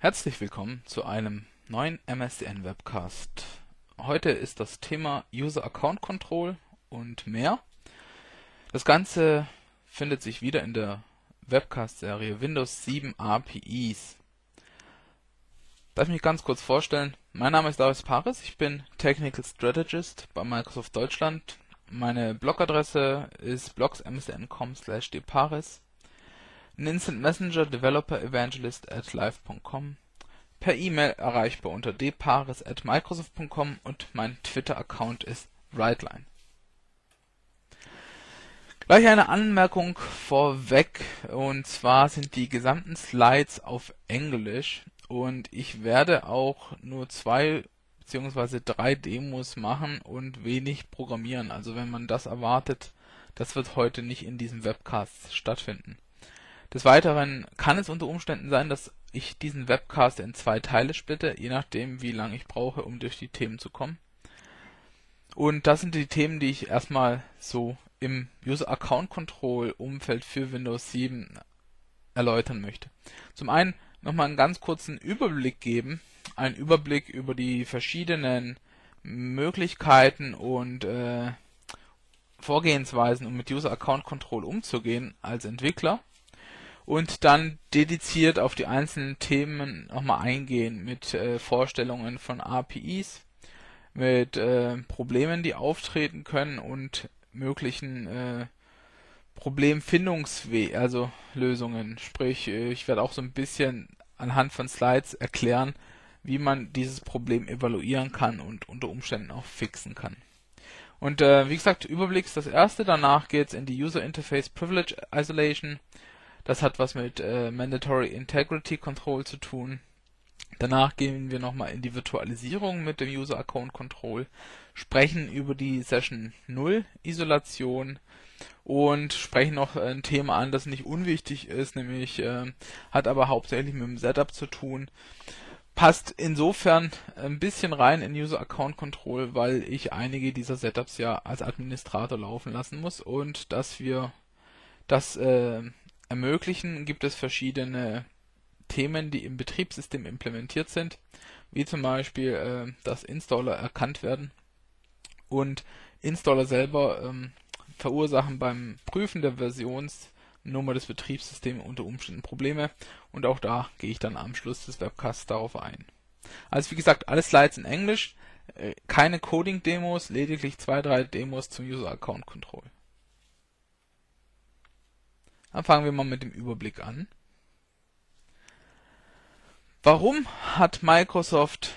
Herzlich willkommen zu einem neuen MSDN Webcast. Heute ist das Thema User Account Control und mehr. Das Ganze findet sich wieder in der Webcast-Serie Windows 7 APIs. Darf ich mich ganz kurz vorstellen? Mein Name ist Davis Paris, ich bin Technical Strategist bei Microsoft Deutschland. Meine Blogadresse ist blogs.msdn.com/dparis. Ein Instant Messenger Developer Evangelist @live.com. Per E-Mail erreichbar unter dparis@microsoft.com und mein Twitter-Account ist Rightline. Gleich eine Anmerkung vorweg, und zwar sind die gesamten Slides auf Englisch und ich werde auch nur 2 bzw. 3 Demos machen und wenig programmieren. Also wenn man das erwartet, das wird heute nicht in diesem Webcast stattfinden. Des Weiteren kann es unter Umständen sein, dass ich diesen Webcast in 2 Teile splitte, je nachdem wie lange ich brauche, um durch die Themen zu kommen. Und das sind die Themen, die ich erstmal so im User Account Control Umfeld für Windows 7 erläutern möchte. Zum einen nochmal einen ganz kurzen Überblick geben, einen Überblick über die verschiedenen Möglichkeiten und Vorgehensweisen, um mit User Account Control umzugehen als Entwickler. Und dann dediziert auf die einzelnen Themen nochmal eingehen mit Vorstellungen von APIs, mit Problemen, die auftreten können und möglichen Problemfindungswegen, also Lösungen. Sprich, ich werde auch so ein bisschen anhand von Slides erklären, wie man dieses Problem evaluieren kann und unter Umständen auch fixen kann. Und wie gesagt, Überblick ist das erste, danach geht es in die User Interface Privilege Isolation. Das hat was mit Mandatory Integrity Control zu tun. Danach gehen wir nochmal in die Virtualisierung mit dem User Account Control, sprechen über die Session 0 Isolation und sprechen noch ein Thema an, das nicht unwichtig ist, nämlich hat aber hauptsächlich mit dem Setup zu tun. Passt insofern ein bisschen rein in User Account Control, weil ich einige dieser Setups ja als Administrator laufen lassen muss, und dass wir das ermöglichen, gibt es verschiedene Themen, die im Betriebssystem implementiert sind, wie zum Beispiel, dass Installer erkannt werden, und Installer selber verursachen beim Prüfen der Versionsnummer des Betriebssystems unter Umständen Probleme, und auch da gehe ich dann am Schluss des Webcasts darauf ein. Also wie gesagt, alle Slides in Englisch, keine Coding-Demos, lediglich 2, 3 Demos zum User Account Control. Dann fangen wir mal mit dem Überblick an. Warum hat Microsoft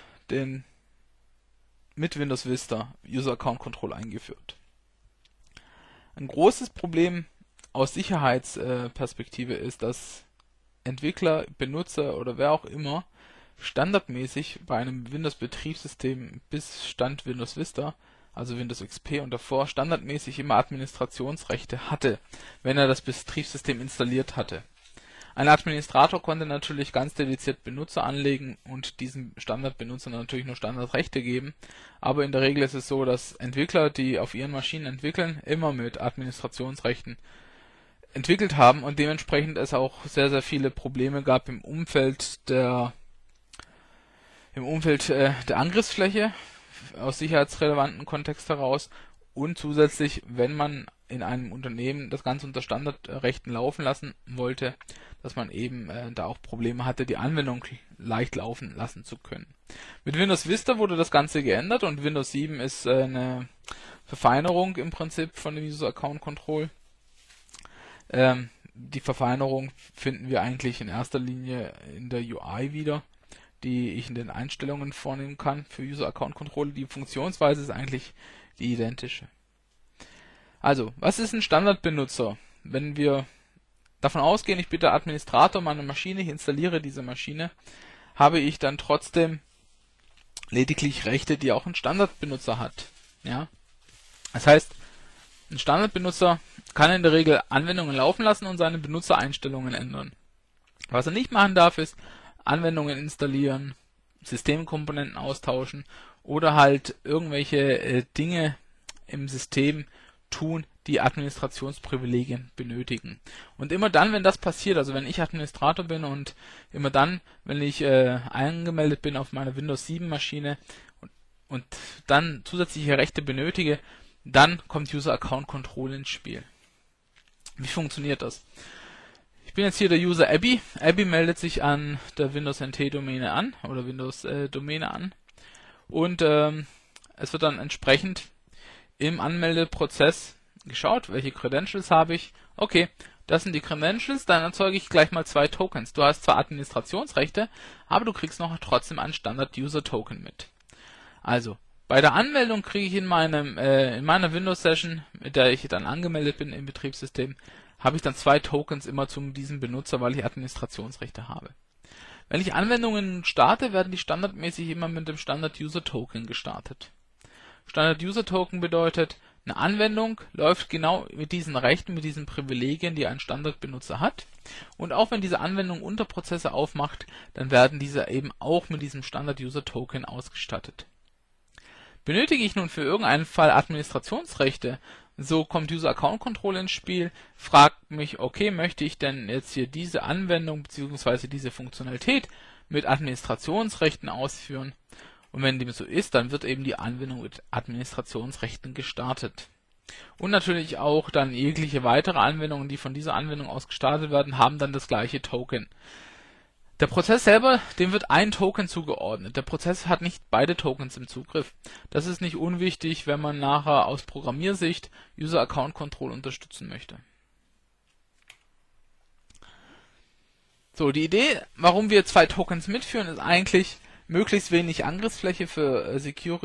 mit Windows Vista User Account Control eingeführt? Ein großes Problem aus Sicherheitsperspektive ist, dass Entwickler, Benutzer oder wer auch immer standardmäßig bei einem Windows-Betriebssystem bis Stand Windows Vista, also Windows XP und davor, standardmäßig immer Administrationsrechte hatte, wenn er das Betriebssystem installiert hatte. Ein Administrator konnte natürlich ganz dediziert Benutzer anlegen und diesen Standardbenutzern natürlich nur Standardrechte geben, aber in der Regel ist es so, dass Entwickler, die auf ihren Maschinen entwickeln, immer mit Administrationsrechten entwickelt haben und dementsprechend es auch sehr, sehr viele Probleme gab im Umfeld der Angriffsfläche aus sicherheitsrelevanten Kontext heraus, und zusätzlich, wenn man in einem Unternehmen das Ganze unter Standardrechten laufen lassen wollte, dass man eben da auch Probleme hatte, die Anwendung leicht laufen lassen zu können. Mit Windows Vista wurde das Ganze geändert, und Windows 7 ist eine Verfeinerung im Prinzip von dem User Account Control. Die Verfeinerung finden wir eigentlich in erster Linie in der UI wieder, die ich in den Einstellungen vornehmen kann für User Account Control. Die Funktionsweise ist eigentlich die identische. Also, was ist ein Standardbenutzer? Wenn wir davon ausgehen, ich bin der Administrator meiner Maschine, ich installiere diese Maschine, habe ich dann trotzdem lediglich Rechte, die auch ein Standardbenutzer hat. Ja? Das heißt, ein Standardbenutzer kann in der Regel Anwendungen laufen lassen und seine Benutzereinstellungen ändern. Was er nicht machen darf, ist Anwendungen installieren, Systemkomponenten austauschen oder halt irgendwelche Dinge im System tun, die Administrationsprivilegien benötigen. Und immer dann, wenn das passiert, also wenn ich Administrator bin und immer dann, wenn ich angemeldet bin auf meiner Windows 7 Maschine und dann zusätzliche Rechte benötige, dann kommt User Account Control ins Spiel. Wie funktioniert das? Ich bin jetzt hier der User Abby. Abby meldet sich an der Windows NT Domäne an oder Windows Domäne an und es wird dann entsprechend im Anmeldeprozess geschaut, welche Credentials habe ich. Okay, das sind die Credentials, dann erzeuge ich gleich mal 2 Tokens. Du hast zwar Administrationsrechte, aber du kriegst noch trotzdem einen Standard-User-Token mit. Also, bei der Anmeldung kriege ich in meiner Windows-Session, mit der ich dann angemeldet bin im Betriebssystem, habe ich dann 2 Tokens immer zu diesem Benutzer, weil ich Administrationsrechte habe. Wenn ich Anwendungen starte, werden die standardmäßig immer mit dem Standard-User-Token gestartet. Standard-User-Token bedeutet, eine Anwendung läuft genau mit diesen Rechten, mit diesen Privilegien, die ein Standardbenutzer hat. Und auch wenn diese Anwendung Unterprozesse aufmacht, dann werden diese eben auch mit diesem Standard-User-Token ausgestattet. Benötige ich nun für irgendeinen Fall Administrationsrechte, so kommt User Account Control ins Spiel, fragt mich, okay, möchte ich denn jetzt hier diese Anwendung bzw. diese Funktionalität mit Administrationsrechten ausführen? Und wenn dem so ist, dann wird eben die Anwendung mit Administrationsrechten gestartet. Und natürlich auch dann jegliche weitere Anwendungen, die von dieser Anwendung aus gestartet werden, haben dann das gleiche Token. Der Prozess selber, dem wird ein Token zugeordnet. Der Prozess hat nicht beide Tokens im Zugriff. Das ist nicht unwichtig, wenn man nachher aus Programmiersicht User Account Control unterstützen möchte. So, die Idee, warum wir 2 Tokens mitführen, ist eigentlich, möglichst wenig Angriffsfläche für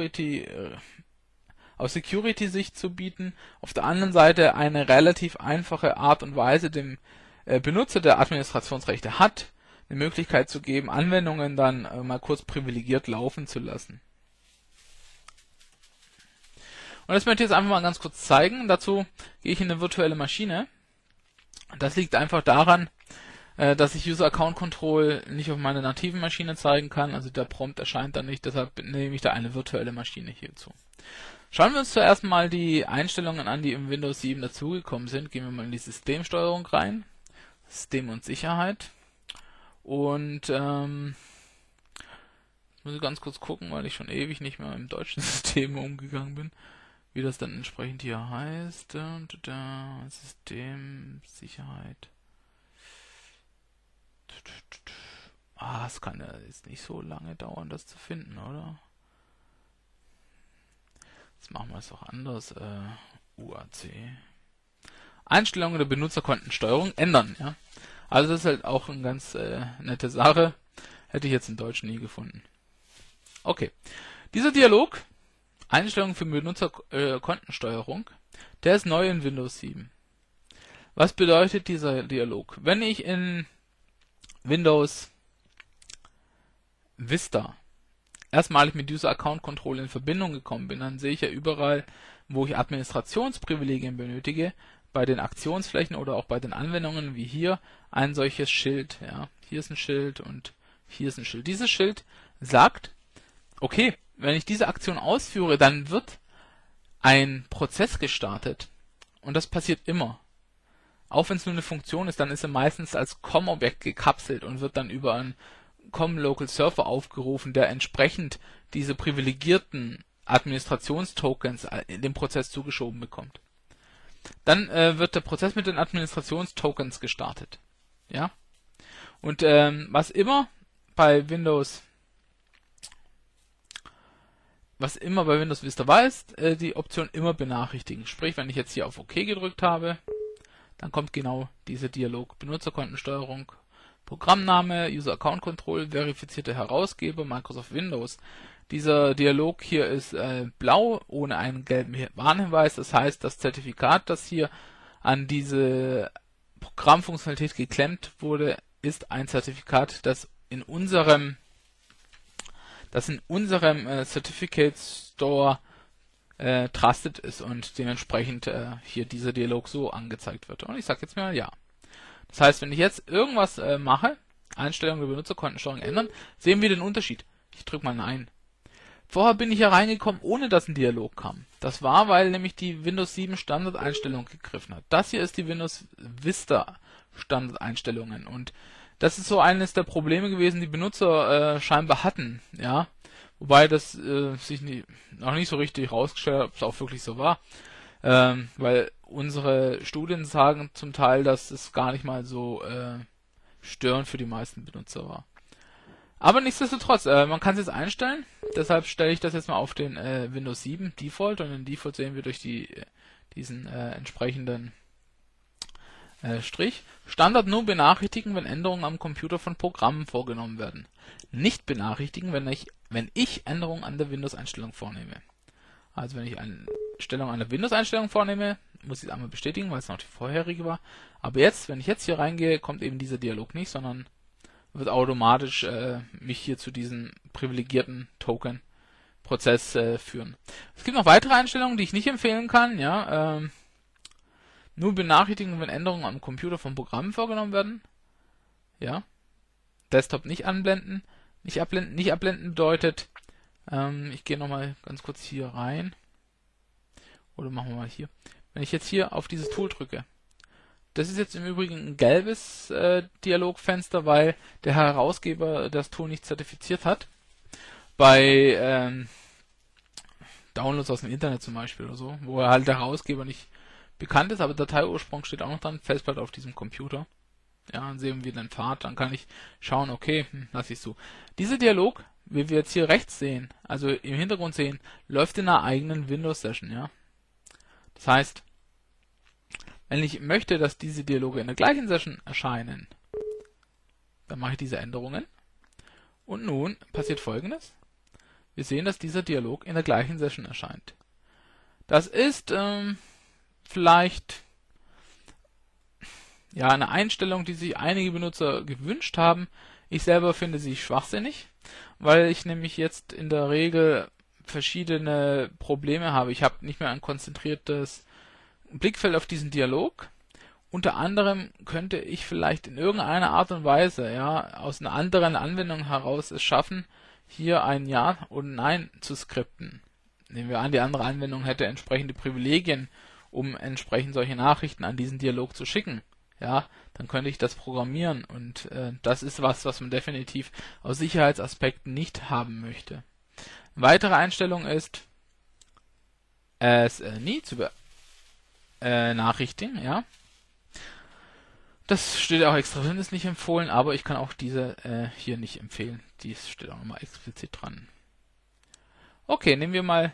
aus Security-Sicht zu bieten. Auf der anderen Seite eine relativ einfache Art und Weise, dem Benutzer, der Administrationsrechte hat, eine Möglichkeit zu geben, Anwendungen dann mal kurz privilegiert laufen zu lassen. Und das möchte ich jetzt einfach mal ganz kurz zeigen. Dazu gehe ich in eine virtuelle Maschine. Das liegt einfach daran, dass ich User Account Control nicht auf meiner nativen Maschine zeigen kann. Also der Prompt erscheint dann nicht, deshalb nehme ich da eine virtuelle Maschine hierzu. Schauen wir uns zuerst mal die Einstellungen an, die im Windows 7 dazugekommen sind. Gehen wir mal in die Systemsteuerung rein. System und Sicherheit. Und muss ich ganz kurz gucken, weil ich schon ewig nicht mehr im deutschen System umgegangen bin, wie das dann entsprechend hier heißt. System, Sicherheit. Es kann ja jetzt nicht so lange dauern, das zu finden, oder? Jetzt machen wir es auch anders. UAC. Einstellungen der Benutzerkontensteuerung ändern, ja. Also das ist halt auch eine ganz nette Sache. Hätte ich jetzt in Deutsch nie gefunden. Okay. Dieser Dialog, Einstellungen für Benutzerkontensteuerung, der ist neu in Windows 7. Was bedeutet dieser Dialog? Wenn ich in Windows Vista erstmalig mit User Account Control in Verbindung gekommen bin, dann sehe ich ja überall, wo ich Administrationsprivilegien benötige, bei den Aktionsflächen oder auch bei den Anwendungen wie hier ein solches Schild. Ja, hier ist ein Schild und hier ist ein Schild. Dieses Schild sagt, okay, wenn ich diese Aktion ausführe, dann wird ein Prozess gestartet. Und das passiert immer. Auch wenn es nur eine Funktion ist, dann ist er meistens als COM-Objekt gekapselt und wird dann über einen COM-Local-Server aufgerufen, der entsprechend diese privilegierten Administrationstokens in den Prozess zugeschoben bekommt. Dann wird der Prozess mit den Administrationstokens gestartet. Ja? Und was immer bei Windows Vista war, ist die Option immer benachrichtigen. Sprich, wenn ich jetzt hier auf OK gedrückt habe, dann kommt genau dieser Dialog. Benutzerkontensteuerung, Programmname, User Account Control, verifizierte Herausgeber, Microsoft Windows. Dieser Dialog hier ist blau, ohne einen gelben Warnhinweis. Das heißt, das Zertifikat, das hier an diese Programmfunktionalität geklemmt wurde, ist ein Zertifikat, das in unserem Certificate Store trusted ist und dementsprechend hier dieser Dialog so angezeigt wird. Und ich sage jetzt mal ja. Das heißt, wenn ich jetzt irgendwas mache, Einstellungen der Benutzerkontensteuerung ändern, sehen wir den Unterschied. Ich drücke mal Nein. Vorher bin ich hier reingekommen, ohne dass ein Dialog kam. Das war, weil nämlich die Windows 7 Standardeinstellung gegriffen hat. Das hier ist die Windows Vista Standardeinstellungen und das ist so eines der Probleme gewesen, die Benutzer scheinbar hatten, ja. Wobei das sich noch nicht so richtig rausgestellt hat, ob es auch wirklich so war. Weil unsere Studien sagen zum Teil, dass es gar nicht mal so störend für die meisten Benutzer war. Aber nichtsdestotrotz, man kann es jetzt einstellen. Deshalb stelle ich das jetzt mal auf den Windows 7 Default und den Default sehen wir durch diesen entsprechenden Strich. Standard nur benachrichtigen, wenn Änderungen am Computer von Programmen vorgenommen werden. Nicht benachrichtigen, wenn ich Änderungen an der Windows-Einstellung vornehme. Also wenn ich eine Stellung an der Windows-Einstellung vornehme, muss ich es einmal bestätigen, weil es noch die vorherige war. Aber jetzt, wenn ich jetzt hier reingehe, kommt eben dieser Dialog nicht, sondern wird automatisch mich hier zu diesem privilegierten Token-Prozess führen. Es gibt noch weitere Einstellungen, die ich nicht empfehlen kann. Ja, nur benachrichtigen, wenn Änderungen am Computer von Programmen vorgenommen werden. Ja, Desktop nicht anblenden, nicht abblenden bedeutet, ich gehe nochmal ganz kurz hier rein. Oder machen wir mal hier. Wenn ich jetzt hier auf dieses Tool drücke, das ist jetzt im Übrigen ein gelbes Dialogfenster, weil der Herausgeber das Tool nicht zertifiziert hat. Bei Downloads aus dem Internet zum Beispiel oder so, wo halt der Herausgeber nicht bekannt ist, aber Dateiursprung steht auch noch dran, Festplatte auf diesem Computer. Ja, dann sehen wir den Pfad, dann kann ich schauen, okay, lasse ich so. Dieser Dialog, wie wir jetzt hier rechts sehen, also im Hintergrund sehen, läuft in einer eigenen Windows-Session, ja. Das heißt, wenn ich möchte, dass diese Dialoge in der gleichen Session erscheinen, dann mache ich diese Änderungen. Und nun passiert Folgendes. Wir sehen, dass dieser Dialog in der gleichen Session erscheint. Das ist vielleicht ja eine Einstellung, die sich einige Benutzer gewünscht haben. Ich selber finde sie schwachsinnig, weil ich nämlich jetzt in der Regel verschiedene Probleme habe. Ich habe nicht mehr ein konzentriertes Blickfeld auf diesen Dialog. Unter anderem könnte ich vielleicht in irgendeiner Art und Weise, ja, aus einer anderen Anwendung heraus es schaffen, hier ein Ja und Nein zu skripten. Nehmen wir an, die andere Anwendung hätte entsprechende Privilegien, um entsprechend solche Nachrichten an diesen Dialog zu schicken. Ja, dann könnte ich das programmieren und das ist was man definitiv aus Sicherheitsaspekten nicht haben möchte. Eine weitere Einstellung ist, es nie zu benachrichtigen, ja. Das steht auch extra drin, ist nicht empfohlen, aber ich kann auch diese hier nicht empfehlen. Dies steht auch nochmal explizit dran. Okay, nehmen wir mal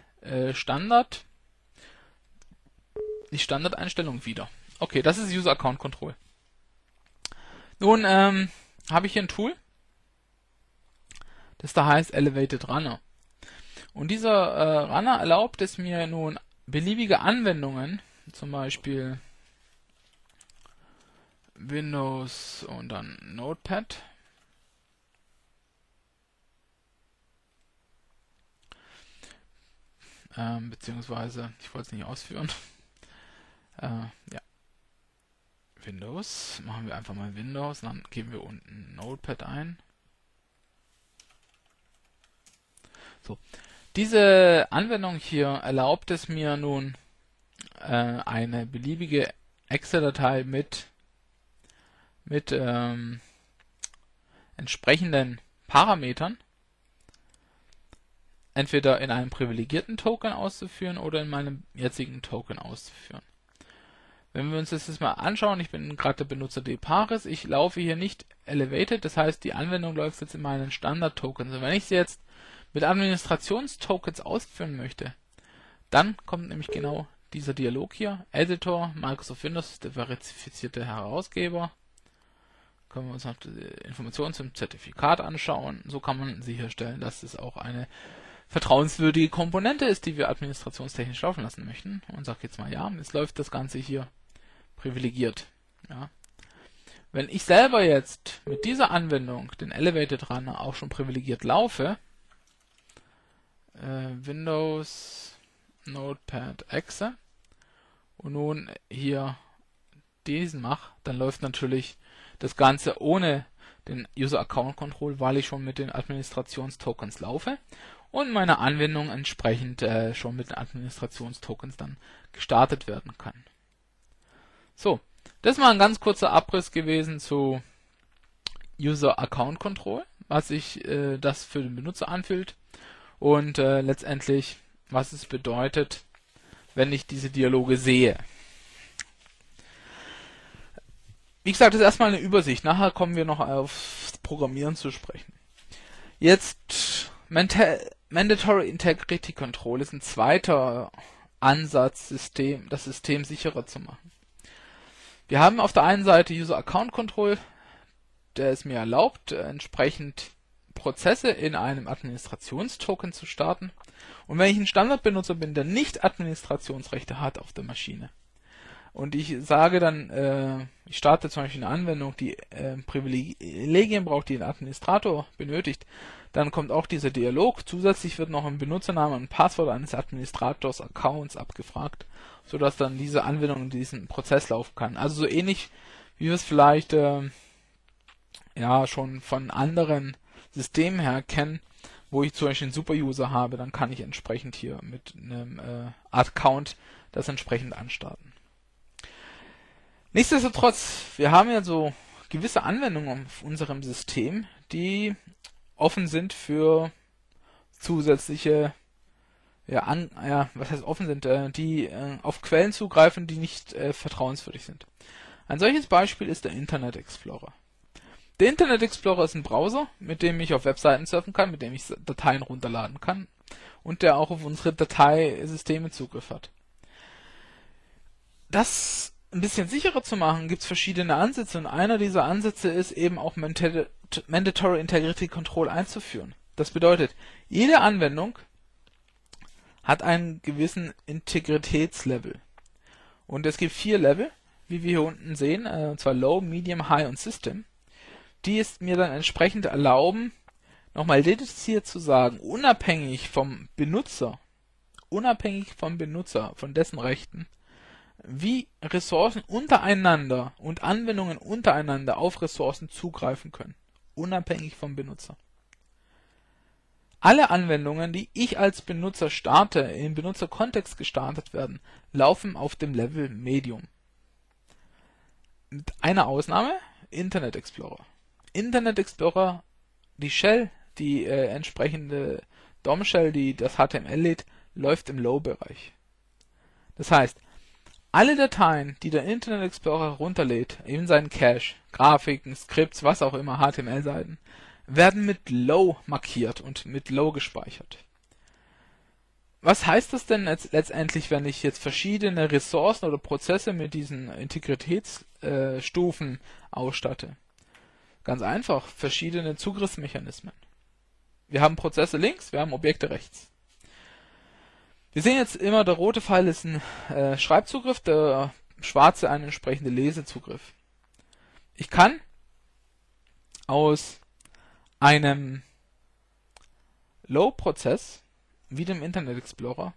die Standardeinstellung wieder. Okay, das ist User Account Control. Nun habe ich hier ein Tool, das da heißt Elevated Runner. Und dieser Runner erlaubt es mir nun beliebige Anwendungen, zum Beispiel Windows und dann Notepad. Beziehungsweise, ich wollte es nicht ausführen. Ja. Windows, machen wir einfach mal Windows, dann geben wir unten Notepad ein. So, diese Anwendung hier erlaubt es mir nun, eine beliebige Excel-Datei mit entsprechenden Parametern entweder in einem privilegierten Token auszuführen oder in meinem jetzigen Token auszuführen. Wenn wir uns das jetzt mal anschauen, ich bin gerade der Benutzer dparis, ich laufe hier nicht elevated, das heißt die Anwendung läuft jetzt in meinen Standard-Tokens. Und wenn ich sie jetzt mit Administrationstokens ausführen möchte, dann kommt nämlich genau dieser Dialog hier, Editor, Microsoft Windows, der verifizierte Herausgeber. Können wir uns noch die Informationen zum Zertifikat anschauen. So kann man sicherstellen, dass es auch eine vertrauenswürdige Komponente ist, die wir administrationstechnisch laufen lassen möchten. Und sage jetzt mal ja, jetzt läuft das Ganze hier privilegiert. Ja. Wenn ich selber jetzt mit dieser Anwendung, den Elevated Runner, auch schon privilegiert laufe, Windows, Notepad, Exe und nun hier diesen mache, dann läuft natürlich das Ganze ohne den User Account Control, weil ich schon mit den Administrationstokens laufe und meine Anwendung entsprechend schon mit den Administrationstokens dann gestartet werden kann. So, das war ein ganz kurzer Abriss gewesen zu User Account Control, was sich das für den Benutzer anfühlt und letztendlich, was es bedeutet, wenn ich diese Dialoge sehe. Wie gesagt, das ist erstmal eine Übersicht. Nachher kommen wir noch aufs Programmieren zu sprechen. Jetzt Mandatory Integrity Control ist ein zweiter Ansatz, das System sicherer zu machen. Wir haben auf der einen Seite User Account Control, der es mir erlaubt, entsprechend Prozesse in einem Administrationstoken zu starten. Und wenn ich ein Standardbenutzer bin, der nicht Administrationsrechte hat auf der Maschine, und ich sage dann, ich starte zum Beispiel eine Anwendung, die Privilegien braucht, die ein Administrator benötigt, dann kommt auch dieser Dialog. Zusätzlich wird noch ein Benutzername und ein Passwort eines Administrators Accounts abgefragt, sodass dann diese Anwendung in diesen Prozess laufen kann. Also so ähnlich, wie wir es vielleicht schon von anderen Systemen her kennen, wo ich zum Beispiel einen Super-User habe, dann kann ich entsprechend hier mit einem Account das entsprechend anstarten. Nichtsdestotrotz, wir haben ja so gewisse Anwendungen auf unserem System, die offen sind für zusätzliche, was heißt offen sind, die auf Quellen zugreifen, die nicht vertrauenswürdig sind. Ein solches Beispiel ist der Internet Explorer. Der Internet Explorer ist ein Browser, mit dem ich auf Webseiten surfen kann, mit dem ich Dateien runterladen kann und der auch auf unsere Dateisysteme Zugriff hat. Das ein bisschen sicherer zu machen, gibt es verschiedene Ansätze und einer dieser Ansätze ist eben auch Mandatory Integrity Control einzuführen. Das bedeutet, jede Anwendung hat einen gewissen Integritätslevel. Und es gibt 4 Level, wie wir hier unten sehen, und zwar Low, Medium, High und System, die es mir dann entsprechend erlauben, nochmal dediziert zu sagen, unabhängig vom Benutzer, von dessen Rechten, wie Ressourcen untereinander und Anwendungen untereinander auf Ressourcen zugreifen können, unabhängig vom Benutzer. Alle Anwendungen, die ich als Benutzer starte, im Benutzerkontext gestartet werden, laufen auf dem Level Medium. Mit einer Ausnahme, Internet Explorer. Internet Explorer, die Shell, die entsprechende DOM-Shell, die das HTML lädt, läuft im Low-Bereich. Das heißt, alle Dateien, die der Internet Explorer runterlädt, in seinen Cache, Grafiken, Skripts, was auch immer, HTML-Seiten, werden mit Low markiert und mit Low gespeichert. Was heißt das denn jetzt letztendlich, wenn ich jetzt verschiedene Ressourcen oder Prozesse mit diesen Integritätsstufen ausstatte? Ganz einfach, verschiedene Zugriffsmechanismen. Wir haben Prozesse links, wir haben Objekte rechts. Wir sehen jetzt immer, der rote Pfeil ist ein Schreibzugriff, der schwarze ein entsprechender Lesezugriff. Ich kann aus einem Low-Prozess, wie dem Internet Explorer,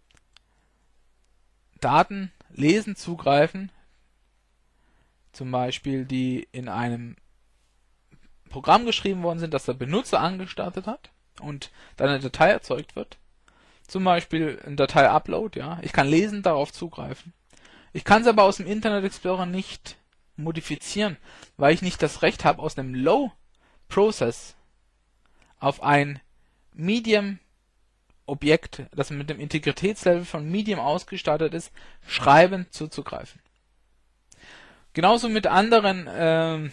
Daten lesen, zugreifen, zum Beispiel die in einem Programm geschrieben worden sind, das der Benutzer angestartet hat und dann eine Datei erzeugt wird. Zum Beispiel ein Datei-Upload, ja. Ich kann lesen, darauf zugreifen. Ich kann es aber aus dem Internet Explorer nicht modifizieren, weil ich nicht das Recht habe, aus einem Low-Process auf ein Medium-Objekt, das mit dem Integritätslevel von Medium ausgestattet ist, schreibend zuzugreifen. Genauso mit anderen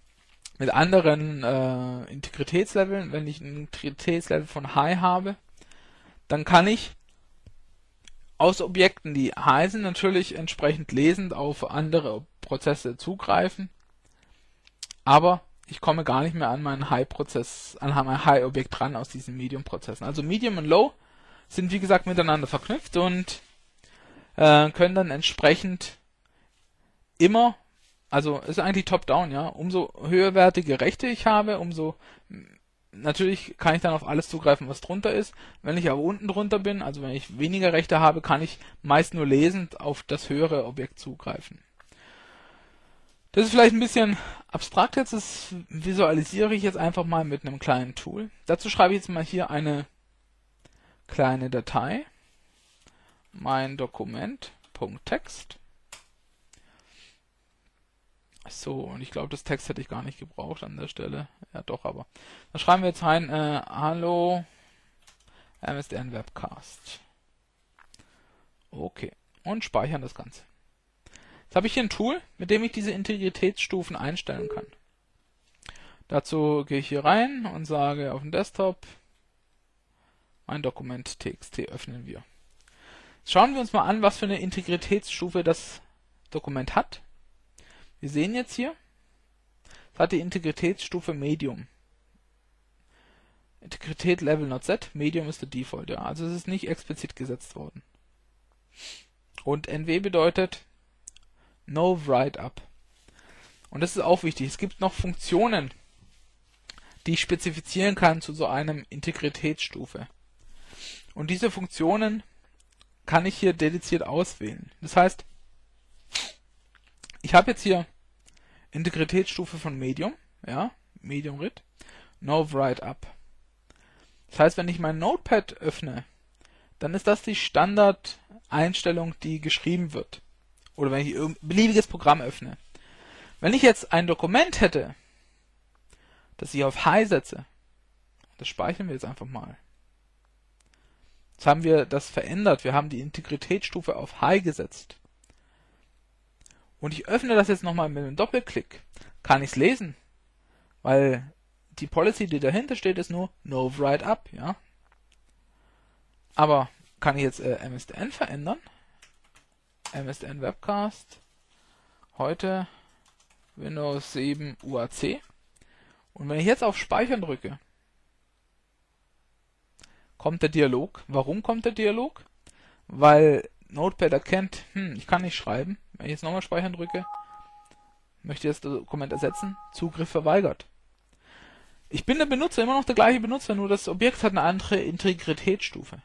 Integritätsleveln, wenn ich ein Integritätslevel von High habe, dann kann ich aus Objekten, die high sind, natürlich entsprechend lesend auf andere Prozesse zugreifen, aber ich komme gar nicht mehr an meinen High-Prozess, an mein High-Objekt ran aus diesen Medium-Prozessen. Also Medium und Low sind wie gesagt miteinander verknüpft und können dann entsprechend immer, also ist eigentlich top-down, ja, umso höherwertige Rechte ich habe, umso natürlich kann ich dann auf alles zugreifen, was drunter ist. Wenn ich aber unten drunter bin, also wenn ich weniger Rechte habe, kann ich meist nur lesend auf das höhere Objekt zugreifen. Das ist vielleicht ein bisschen abstrakt jetzt, das visualisiere ich jetzt einfach mal mit einem kleinen Tool. Dazu schreibe ich jetzt mal hier eine kleine Datei, mein Dokument.text. So, und ich glaube, das Text hätte ich gar nicht gebraucht an der Stelle. Ja, doch, aber. Da schreiben wir jetzt rein, hallo MSDN Webcast. Okay, und speichern das Ganze. Jetzt habe ich hier ein Tool, mit dem ich diese Integritätsstufen einstellen kann. Dazu gehe ich hier rein und sage auf dem Desktop, mein Dokument TXT öffnen wir. Jetzt schauen wir uns mal an, was für eine Integritätsstufe das Dokument hat. Wir sehen jetzt hier, es hat die Integritätsstufe Medium. Integrität Level not set, Medium ist der Default, ja. Also es ist nicht explizit gesetzt worden. Und NW bedeutet No Write Up. Und das ist auch wichtig. Es gibt noch Funktionen, die ich spezifizieren kann zu so einem Integritätsstufe. Und diese Funktionen kann ich hier dediziert auswählen. Das heißt, ich habe jetzt hier Integritätsstufe von Medium, ja, Medium Rit, No Write Up. Das heißt, wenn ich mein Notepad öffne, dann ist das die Standardeinstellung, die geschrieben wird. Oder wenn ich ein beliebiges Programm öffne. Wenn ich jetzt ein Dokument hätte, das ich auf High setze, das speichern wir jetzt einfach mal. Jetzt haben wir das verändert. Wir haben die Integritätsstufe auf High gesetzt. Und ich öffne das jetzt nochmal mit einem Doppelklick. Kann ich es lesen? Weil die Policy, die dahinter steht, ist nur No Write Up, ja. Aber kann ich jetzt MSDN verändern? MSDN Webcast. Heute Windows 7 UAC. Und wenn ich jetzt auf Speichern drücke, kommt der Dialog. Warum kommt der Dialog? Weil Notepad erkennt, ich kann nicht schreiben. Wenn ich jetzt nochmal Speichern drücke, möchte das Dokument ersetzen, Zugriff verweigert. Ich bin der Benutzer, immer noch der gleiche Benutzer, nur das Objekt hat eine andere Integritätsstufe.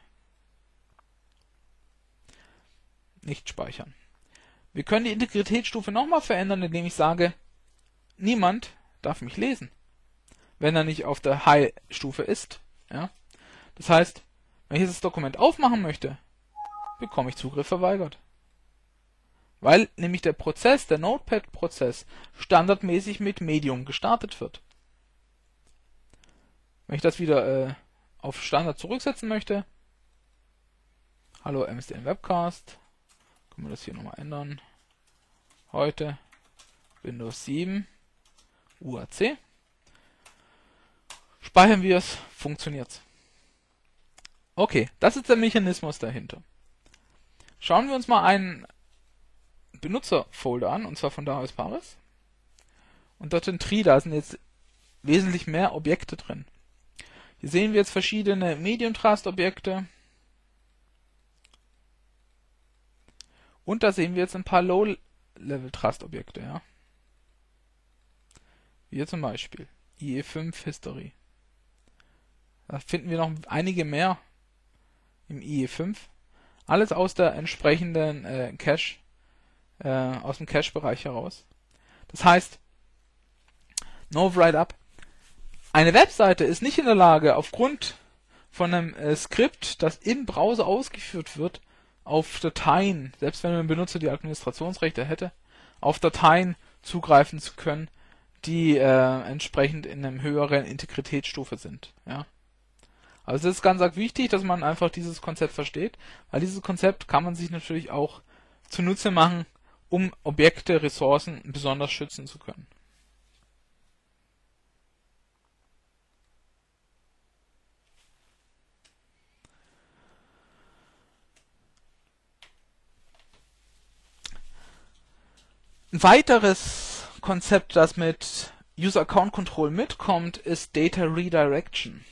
Nicht speichern. Wir können die Integritätsstufe nochmal verändern, indem ich sage, niemand darf mich lesen, wenn er nicht auf der High-Stufe ist. Ja? Das heißt, wenn ich jetzt das Dokument aufmachen möchte, bekomme ich Zugriff verweigert. Weil nämlich der Prozess, der Notepad-Prozess, standardmäßig mit Medium gestartet wird. Wenn ich das wieder auf Standard zurücksetzen möchte, hallo MSDN Webcast, können wir das hier nochmal ändern. Heute Windows 7 UAC. Speichern wir es, funktioniert's. Okay, das ist der Mechanismus dahinter. Schauen wir uns mal einen Benutzerfolder an, und zwar von Darius Paris. Und dort in Tree, da sind jetzt wesentlich mehr Objekte drin. Hier sehen wir jetzt verschiedene Medium Trust Objekte. Und da sehen wir jetzt ein paar Low-Level Trust Objekte, ja. Wie hier zum Beispiel IE5 History. Da finden wir noch einige mehr im IE5. Alles aus der entsprechenden Cache, aus dem Cache-Bereich heraus. Das heißt, No Write Up. Eine Webseite ist nicht in der Lage, aufgrund von einem Skript, das im Browser ausgeführt wird, auf Dateien, selbst wenn ein Benutzer die Administrationsrechte hätte, auf Dateien zugreifen zu können, die entsprechend in einem höheren Integritätsstufe sind. Ja. Also es ist ganz arg wichtig, dass man einfach dieses Konzept versteht, weil dieses Konzept kann man sich natürlich auch zunutze machen, um Objekte, Ressourcen besonders schützen zu können. Ein weiteres Konzept, das mit User Account Control mitkommt, ist Data Redirection.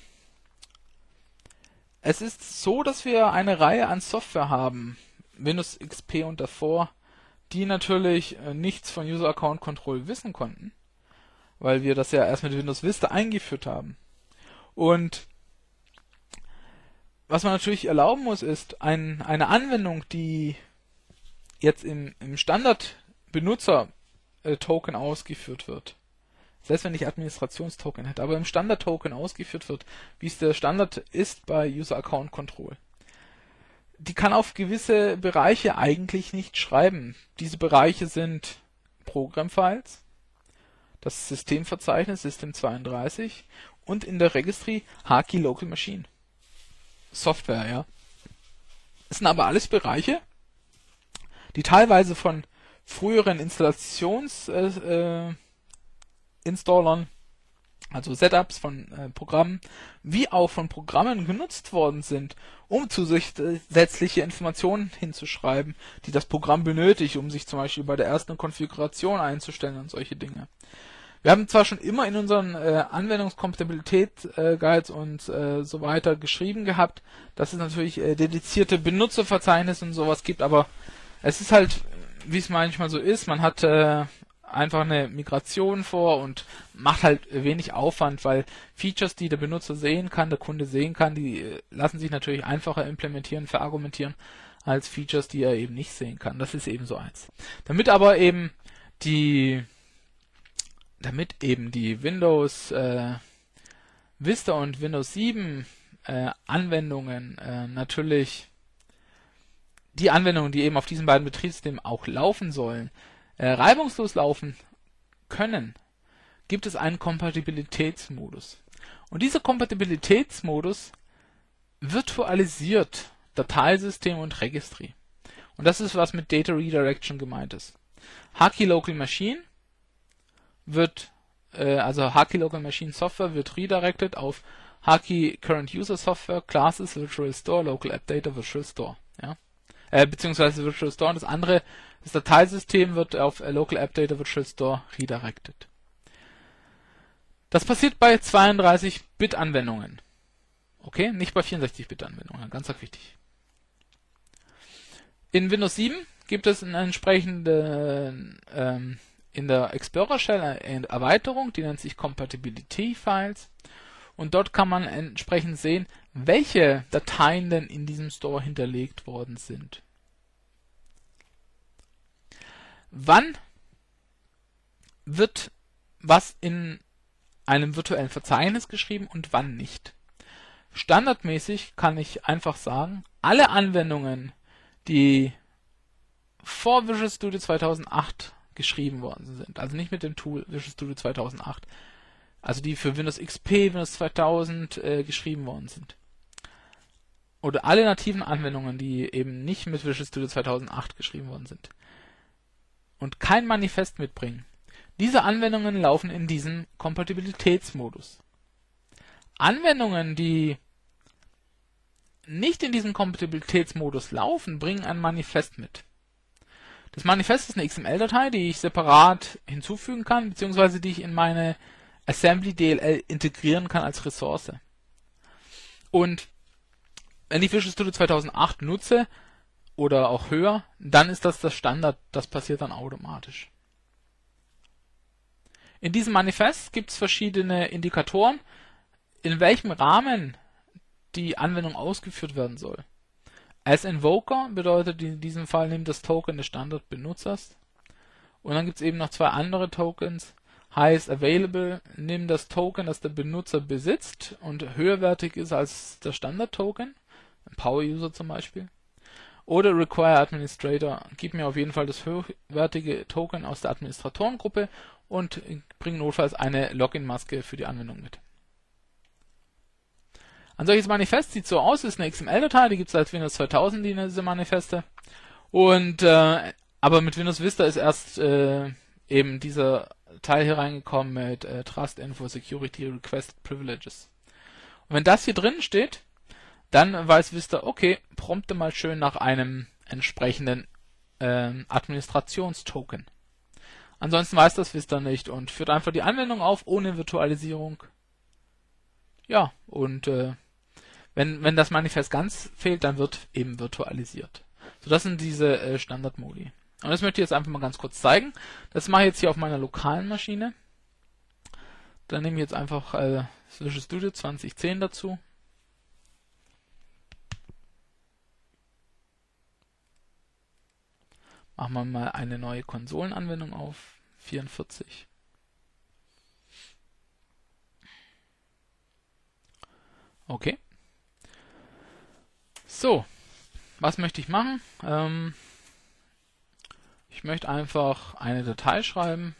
Es ist so, dass wir eine Reihe an Software haben, Windows XP und davor, die natürlich nichts von User Account Control wissen konnten, weil wir das ja erst mit Windows Vista eingeführt haben. Und was man natürlich erlauben muss, ist eine Anwendung, die jetzt im Standard-Benutzer Token ausgeführt wird. Selbst wenn ich Administrationstoken hätte, aber im Standard-Token ausgeführt wird, wie es der Standard ist bei User Account Control. Die kann auf gewisse Bereiche eigentlich nicht schreiben. Diese Bereiche sind Programm-Files, das Systemverzeichnis System32 und in der Registry Haki Local Machine. Software, ja. Es sind aber alles Bereiche, die teilweise von früheren Installationsinstallern, also Setups von Programmen, wie auch von Programmen genutzt worden sind, um zusätzliche Informationen hinzuschreiben, die das Programm benötigt, um sich zum Beispiel bei der ersten Konfiguration einzustellen und solche Dinge. Wir haben zwar schon immer in unseren Anwendungskompatibilität-Guides und so weiter geschrieben gehabt, dass es natürlich dedizierte Benutzerverzeichnisse und sowas gibt, aber es ist halt, wie es manchmal so ist, man hat einfach eine Migration vor und macht halt wenig Aufwand, weil Features, die der Benutzer sehen kann, der Kunde sehen kann, die lassen sich natürlich einfacher implementieren, verargumentieren, als Features, die er eben nicht sehen kann. Das ist eben so eins. Damit eben die Windows Vista und Windows 7 Anwendungen natürlich die Anwendungen, die eben auf diesen beiden Betriebssystemen auch laufen sollen, reibungslos laufen können, gibt es einen Kompatibilitätsmodus. Und dieser Kompatibilitätsmodus virtualisiert Dateisystem und Registry. Und das ist, was mit Data Redirection gemeint ist. Haki Local Machine Haki Local Machine Software wird redirected auf Haki Current User Software, Classes, Virtual Store, Local App Data, Virtual Store. Ja? Beziehungsweise Virtual Store. Und das Dateisystem wird auf Local App Data, Virtual Store redirected. Das passiert bei 32-Bit-Anwendungen. Okay, nicht bei 64-Bit-Anwendungen, ganz wichtig. In Windows 7 gibt es eine entsprechende in der Explorer Shell eine Erweiterung, die nennt sich Compatibility Files. Und dort kann man entsprechend sehen, welche Dateien denn in diesem Store hinterlegt worden sind. Wann wird was in einem virtuellen Verzeichnis geschrieben und wann nicht? Standardmäßig kann ich einfach sagen, alle Anwendungen, die vor Visual Studio 2008 geschrieben worden sind, also nicht mit dem Tool Visual Studio 2008, also die für Windows XP, Windows 2000 geschrieben worden sind, oder alle nativen Anwendungen, die eben nicht mit Visual Studio 2008 geschrieben worden sind und kein Manifest mitbringen, diese Anwendungen laufen in diesem Kompatibilitätsmodus. Anwendungen, die nicht in diesem Kompatibilitätsmodus laufen, bringen ein Manifest mit. Das Manifest ist eine XML-Datei, die ich separat hinzufügen kann, beziehungsweise die ich in meine Assembly DLL integrieren kann als Ressource. Und wenn ich Visual Studio 2008 nutze oder auch höher, dann ist das Standard, das passiert dann automatisch. In diesem Manifest gibt es verschiedene Indikatoren, in welchem Rahmen die Anwendung ausgeführt werden soll. As Invoker bedeutet in diesem Fall, nimmt das Token des Standardbenutzers. Und dann gibt es eben noch zwei andere Tokens. Highest Available, nimm das Token, das der Benutzer besitzt und höherwertig ist als der Standard-Token, ein Power-User zum Beispiel. Oder Require Administrator, gib mir auf jeden Fall das höherwertige Token aus der Administratorengruppe und bring notfalls eine Login-Maske für die Anwendung mit. Ein solches Manifest sieht so aus, ist eine XML-Datei, die gibt es seit Windows 2000, diese Manifeste. Und aber mit Windows Vista ist erst eben dieser Teil hier reingekommen mit Trust Info Security Request Privileges. Und wenn das hier drin steht, dann weiß Vista, okay, prompte mal schön nach einem entsprechenden Administrationstoken. Ansonsten weiß das Vista nicht und führt einfach die Anwendung auf ohne Virtualisierung. Ja, und wenn das Manifest ganz fehlt, dann wird eben virtualisiert. So, das sind diese Standardmodi. Und das möchte ich jetzt einfach mal ganz kurz zeigen. Das mache ich jetzt hier auf meiner lokalen Maschine. Dann nehme ich jetzt einfach Visual Studio 2010 dazu. Machen wir mal eine neue Konsolenanwendung auf. 44. Okay. So, was möchte ich machen? Ich möchte einfach eine Datei schreiben,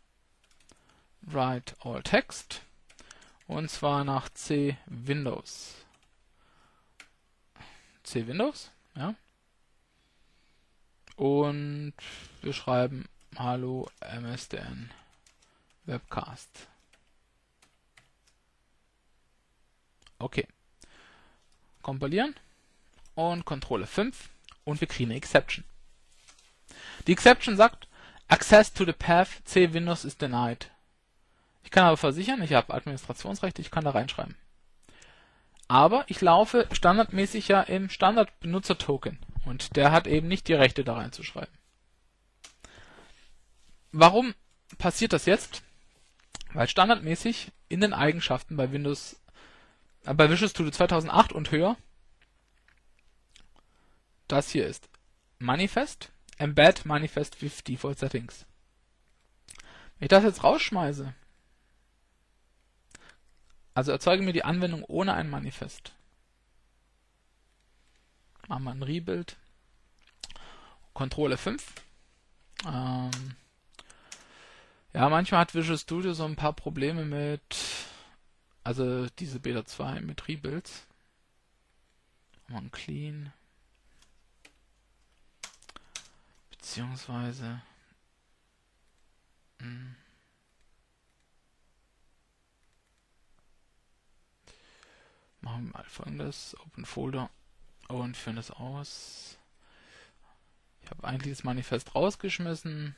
write all text, und zwar nach C-Windows. C-Windows, ja. Und wir schreiben hallo MSDN Webcast. Okay. Kompilieren und Ctrl F5 und wir kriegen eine Exception. Die Exception sagt, Access to the path C-Windows is denied. Ich kann aber versichern, ich habe Administrationsrechte, ich kann da reinschreiben. Aber ich laufe standardmäßig ja im Standard-Benutzer-Token und der hat eben nicht die Rechte da reinzuschreiben. Warum passiert das jetzt? Weil standardmäßig in den Eigenschaften bei Visual Studio 2008 und höher das hier ist Manifest, Embed Manifest with Default Settings. Wenn ich das jetzt rausschmeiße, also erzeuge mir die Anwendung ohne ein Manifest. Machen wir ein Rebuild. Ctrl F5. Ja, manchmal hat Visual Studio so ein paar Probleme mit, also diese Beta 2 mit Rebuilds. Machen wir ein Clean. Beziehungsweise machen wir mal folgendes, Open Folder und führen das aus. Ich habe eigentlich das Manifest rausgeschmissen,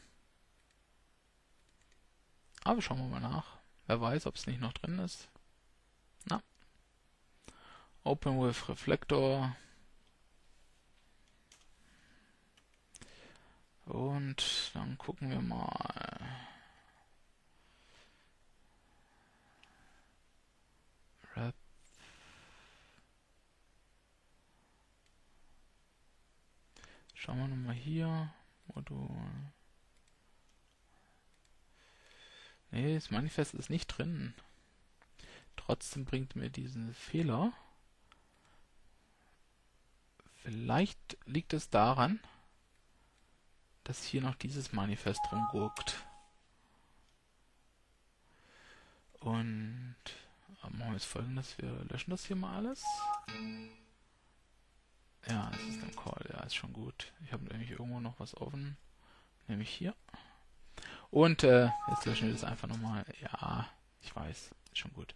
aber schauen wir mal nach. Wer weiß, ob es nicht noch drin ist. Na. Open with Reflector. Und dann gucken wir mal. Rep. Schauen wir nochmal hier. Modul. Nee, das Manifest ist nicht drin. Trotzdem bringt mir diesen Fehler. Vielleicht liegt es daran, dass hier noch dieses Manifest rumguckt. Und machen wir jetzt Folgendes, wir löschen das hier mal alles. Ja, das ist ein Call, ja, ist schon gut. Ich habe nämlich irgendwo noch was offen, nämlich hier. Und jetzt löschen wir das einfach nochmal. Ja, ich weiß, ist schon gut.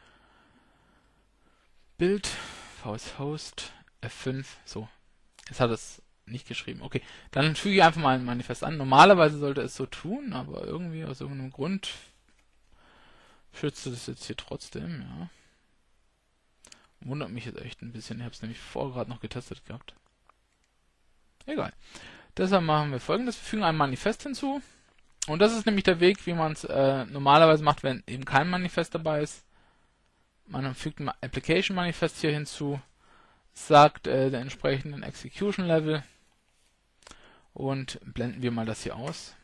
Bild, VS Host, F5, so. Jetzt hat es nicht geschrieben. Okay, dann füge ich einfach mal ein Manifest an. Normalerweise sollte es so tun, aber irgendwie aus irgendeinem Grund schützt es jetzt hier trotzdem, ja. Wundert mich jetzt echt ein bisschen. Ich habe es nämlich vorher gerade noch getestet gehabt. Egal. Deshalb machen wir Folgendes. Wir fügen ein Manifest hinzu. Und das ist nämlich der Weg, wie man es normalerweise macht, wenn eben kein Manifest dabei ist. Man fügt ein Application Manifest hier hinzu, sagt den entsprechenden Execution Level und blenden wir mal das hier aus.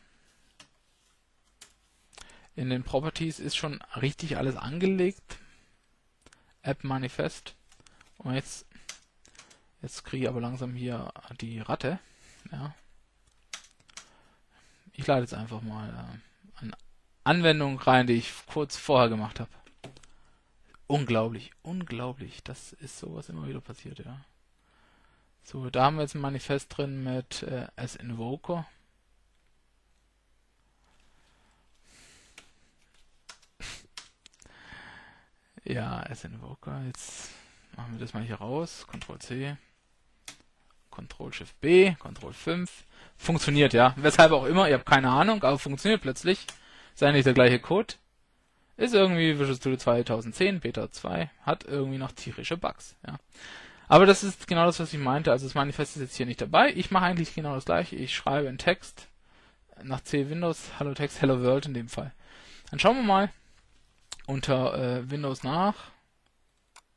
In den Properties ist schon richtig alles angelegt. App Manifest. Und jetzt kriege ich aber langsam hier die Ratte. Ja. Ich lade jetzt einfach mal eine Anwendung rein, die ich kurz vorher gemacht habe. Unglaublich, unglaublich, dass ist sowas immer wieder passiert, ja. So, da haben wir jetzt ein Manifest drin mit S-Invoker. Ja, S-Invoker, jetzt machen wir das mal hier raus, Ctrl-C, Ctrl-Shift-B, Ctrl-5, funktioniert, ja, weshalb auch immer, ich habe keine Ahnung, aber funktioniert plötzlich, ist eigentlich der gleiche Code. Ist irgendwie Visual Studio 2010, Beta 2, hat irgendwie noch tierische Bugs. Ja. Aber das ist genau das, was ich meinte. Also das Manifest ist jetzt hier nicht dabei. Ich mache eigentlich genau das gleiche. Ich schreibe einen Text nach C-Windows, Hello Text, Hello World in dem Fall. Dann schauen wir mal unter Windows nach.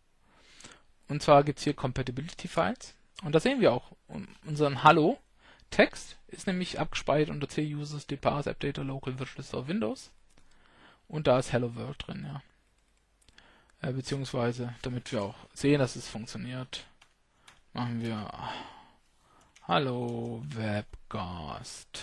Und zwar gibt es hier Compatibility Files. Und da sehen wir auch unseren Hallo, Text ist nämlich abgespeichert unter C-Users, Deparse, App Data, Local, Virtual Store, Windows. Und da ist Hello World drin, ja. Beziehungsweise, damit wir auch sehen, dass es funktioniert, machen wir Hallo Webcast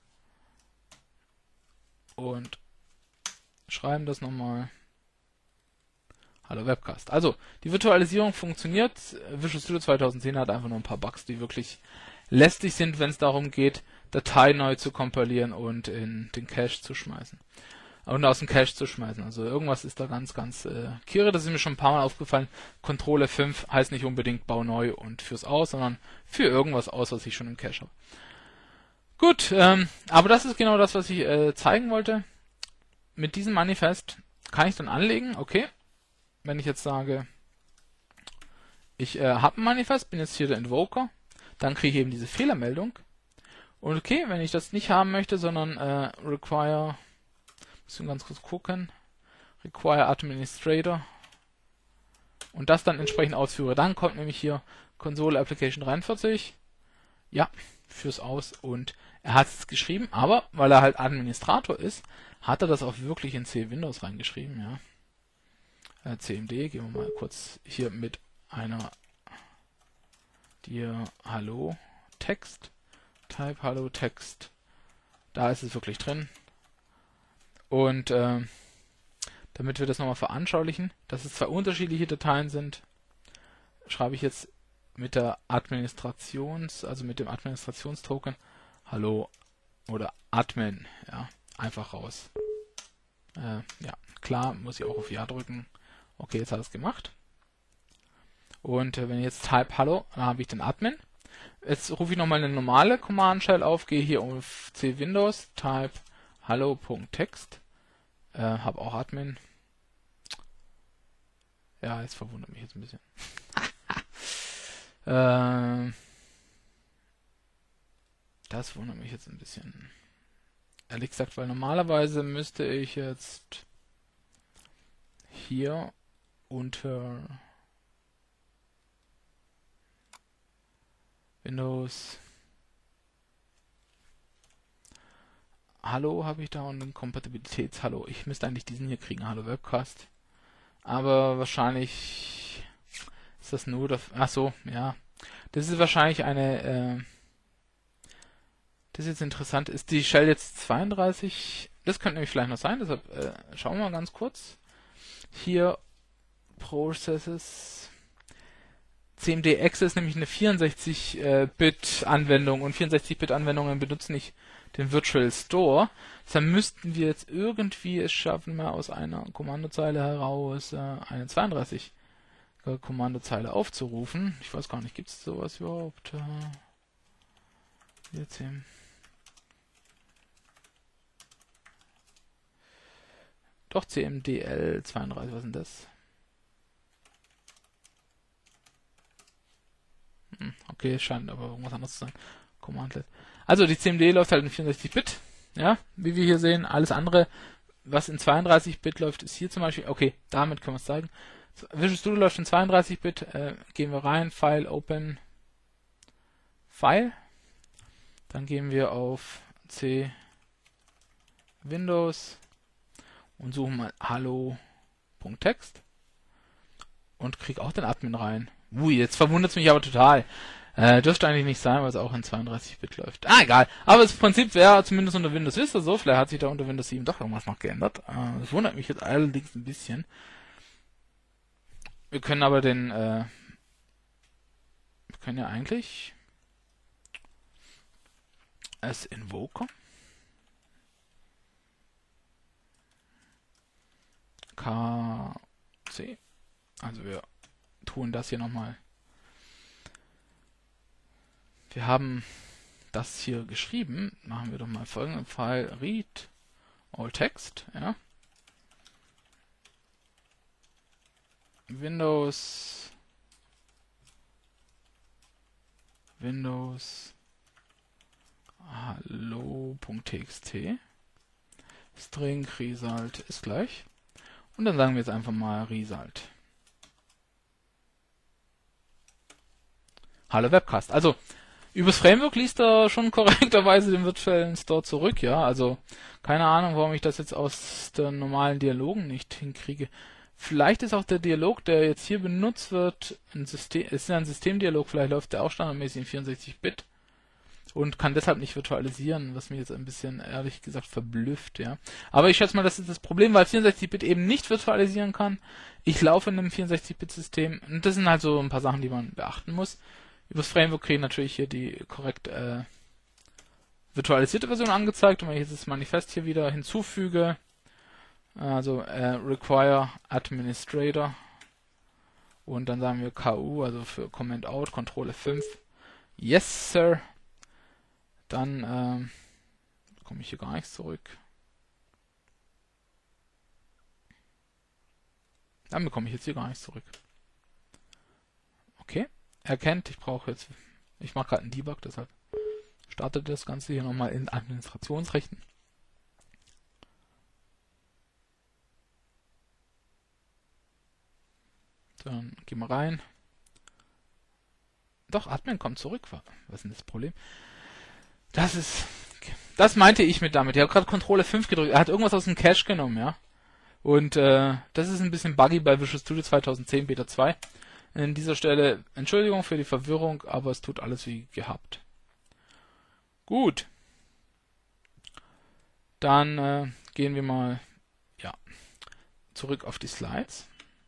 und schreiben das nochmal. Hallo Webcast. Also, die Virtualisierung funktioniert. Visual Studio 2010 hat einfach nur ein paar Bugs, die wirklich lästig sind, wenn es darum geht, Datei neu zu kompilieren und in den Cache zu schmeißen. Und aus dem Cache zu schmeißen. Also irgendwas ist da ganz kirre. Das ist mir schon ein paar Mal aufgefallen. Ctrl F5 heißt nicht unbedingt bau neu und führ's aus, sondern für irgendwas aus, was ich schon im Cache habe. Gut, aber das ist genau das, was ich zeigen wollte. Mit diesem Manifest kann ich dann anlegen, okay. Wenn ich jetzt sage, ich habe ein Manifest, bin jetzt hier der Invoker, dann kriege ich eben diese Fehlermeldung. Und okay, wenn ich das nicht haben möchte, sondern require, müssen wir ganz kurz gucken, require administrator und das dann entsprechend ausführe, dann kommt nämlich hier Console Application 43, ja, fürs Aus und er hat es geschrieben, aber weil er halt Administrator ist, hat er das auch wirklich in C-Windows reingeschrieben, ja. CMD, gehen wir mal kurz hier mit einer dir Hallo Text, Type Hallo Text, da ist es wirklich drin. Und damit wir das nochmal veranschaulichen, dass es zwei unterschiedliche Dateien sind, schreibe ich jetzt mit der also mit dem Administrationstoken Hallo oder Admin, ja, einfach raus. Ja, klar, muss ich auch auf Ja drücken. Okay, jetzt hat es gemacht. Und wenn ich jetzt Type Hallo, dann habe ich den Admin. Jetzt rufe ich nochmal eine normale Command Shell auf, gehe hier auf C Windows, Type Hallo.text, habe auch Admin. Ja, jetzt verwundert mich jetzt ein bisschen. Das wundert mich jetzt ein bisschen. Ehrlich gesagt, weil normalerweise müsste ich jetzt hier unter Windows Hallo habe ich da und den Kompatibilitäts-Hallo. Ich müsste eigentlich diesen hier kriegen, Hallo Webcast. Aber wahrscheinlich ist das nur dafür. Achso, ja. Das ist wahrscheinlich eine. Das ist jetzt interessant. Ist die Shell jetzt 32? Das könnte nämlich vielleicht noch sein. Deshalb schauen wir mal ganz kurz. Hier Processes. CMD-Exe ist nämlich eine 64-Bit-Anwendung und 64-Bit-Anwendungen benutzen nicht den Virtual Store. Deshalb müssten wir jetzt irgendwie es schaffen, mal aus einer Kommandozeile heraus eine 32-Kommandozeile aufzurufen. Ich weiß gar nicht, gibt es sowas überhaupt? Jetzt hier. Doch, CMDL 32, was ist denn das? Okay, es scheint aber irgendwas anderes zu sein. Commandlet. Also die CMD läuft halt in 64-Bit, ja, wie wir hier sehen. Alles andere, was in 32-Bit läuft, ist hier zum Beispiel, okay, damit können wir es zeigen. Visual Studio läuft in 32-Bit, gehen wir rein, File, Open, File. Dann gehen wir auf C, Windows und suchen mal Hallo.text und krieg auch den Admin rein. Ui, jetzt verwundert es mich aber total. Dürfte eigentlich nicht sein, weil es auch in 32-Bit läuft. Egal. Aber das Prinzip wäre zumindest unter Windows Vista so. Vielleicht hat sich da unter Windows 7 doch irgendwas noch geändert. Das wundert mich jetzt allerdings ein bisschen. Wir können aber wir können ja eigentlich als Invoker KC, also wir tun das hier nochmal. Wir haben das hier geschrieben. Machen wir doch mal folgenden File read all text, ja. Windows hallo.txt String result ist gleich. Und dann sagen wir jetzt einfach mal result. Hallo Webcast. Also, Übers Framework liest er schon korrekterweise den virtuellen Store zurück, ja. Also keine Ahnung, warum ich das jetzt aus den normalen Dialogen nicht hinkriege. Vielleicht ist auch der Dialog, der jetzt hier benutzt wird, ist ja ein Systemdialog, vielleicht läuft der auch standardmäßig in 64-Bit und kann deshalb nicht virtualisieren, was mich jetzt ein bisschen, ehrlich gesagt, verblüfft, ja. Aber ich schätze mal, das ist das Problem, weil 64-Bit eben nicht virtualisieren kann. Ich laufe in einem 64-Bit-System und das sind halt so ein paar Sachen, die man beachten muss. Übers Framework kriege ich natürlich hier die korrekt virtualisierte Version angezeigt und wenn ich jetzt das Manifest hier wieder hinzufüge, also require administrator und dann sagen wir KU, also für Command Out, Control F5, yes sir, dann komme ich hier gar nichts zurück. Dann bekomme ich jetzt hier gar nichts zurück. Okay, erkennt, ich mache gerade einen Debug, deshalb startet das Ganze hier nochmal in Administrationsrechten. Dann gehen wir rein. Doch, Admin kommt zurück. Was ist denn das Problem? Das meinte ich damit. Ich habe gerade Ctrl F5 gedrückt. Er hat irgendwas aus dem Cache genommen, ja. Und das ist ein bisschen buggy bei Visual Studio 2010 Beta 2. An dieser Stelle Entschuldigung für die Verwirrung, aber es tut alles wie gehabt. Gut. Dann gehen wir mal zurück auf die Slides.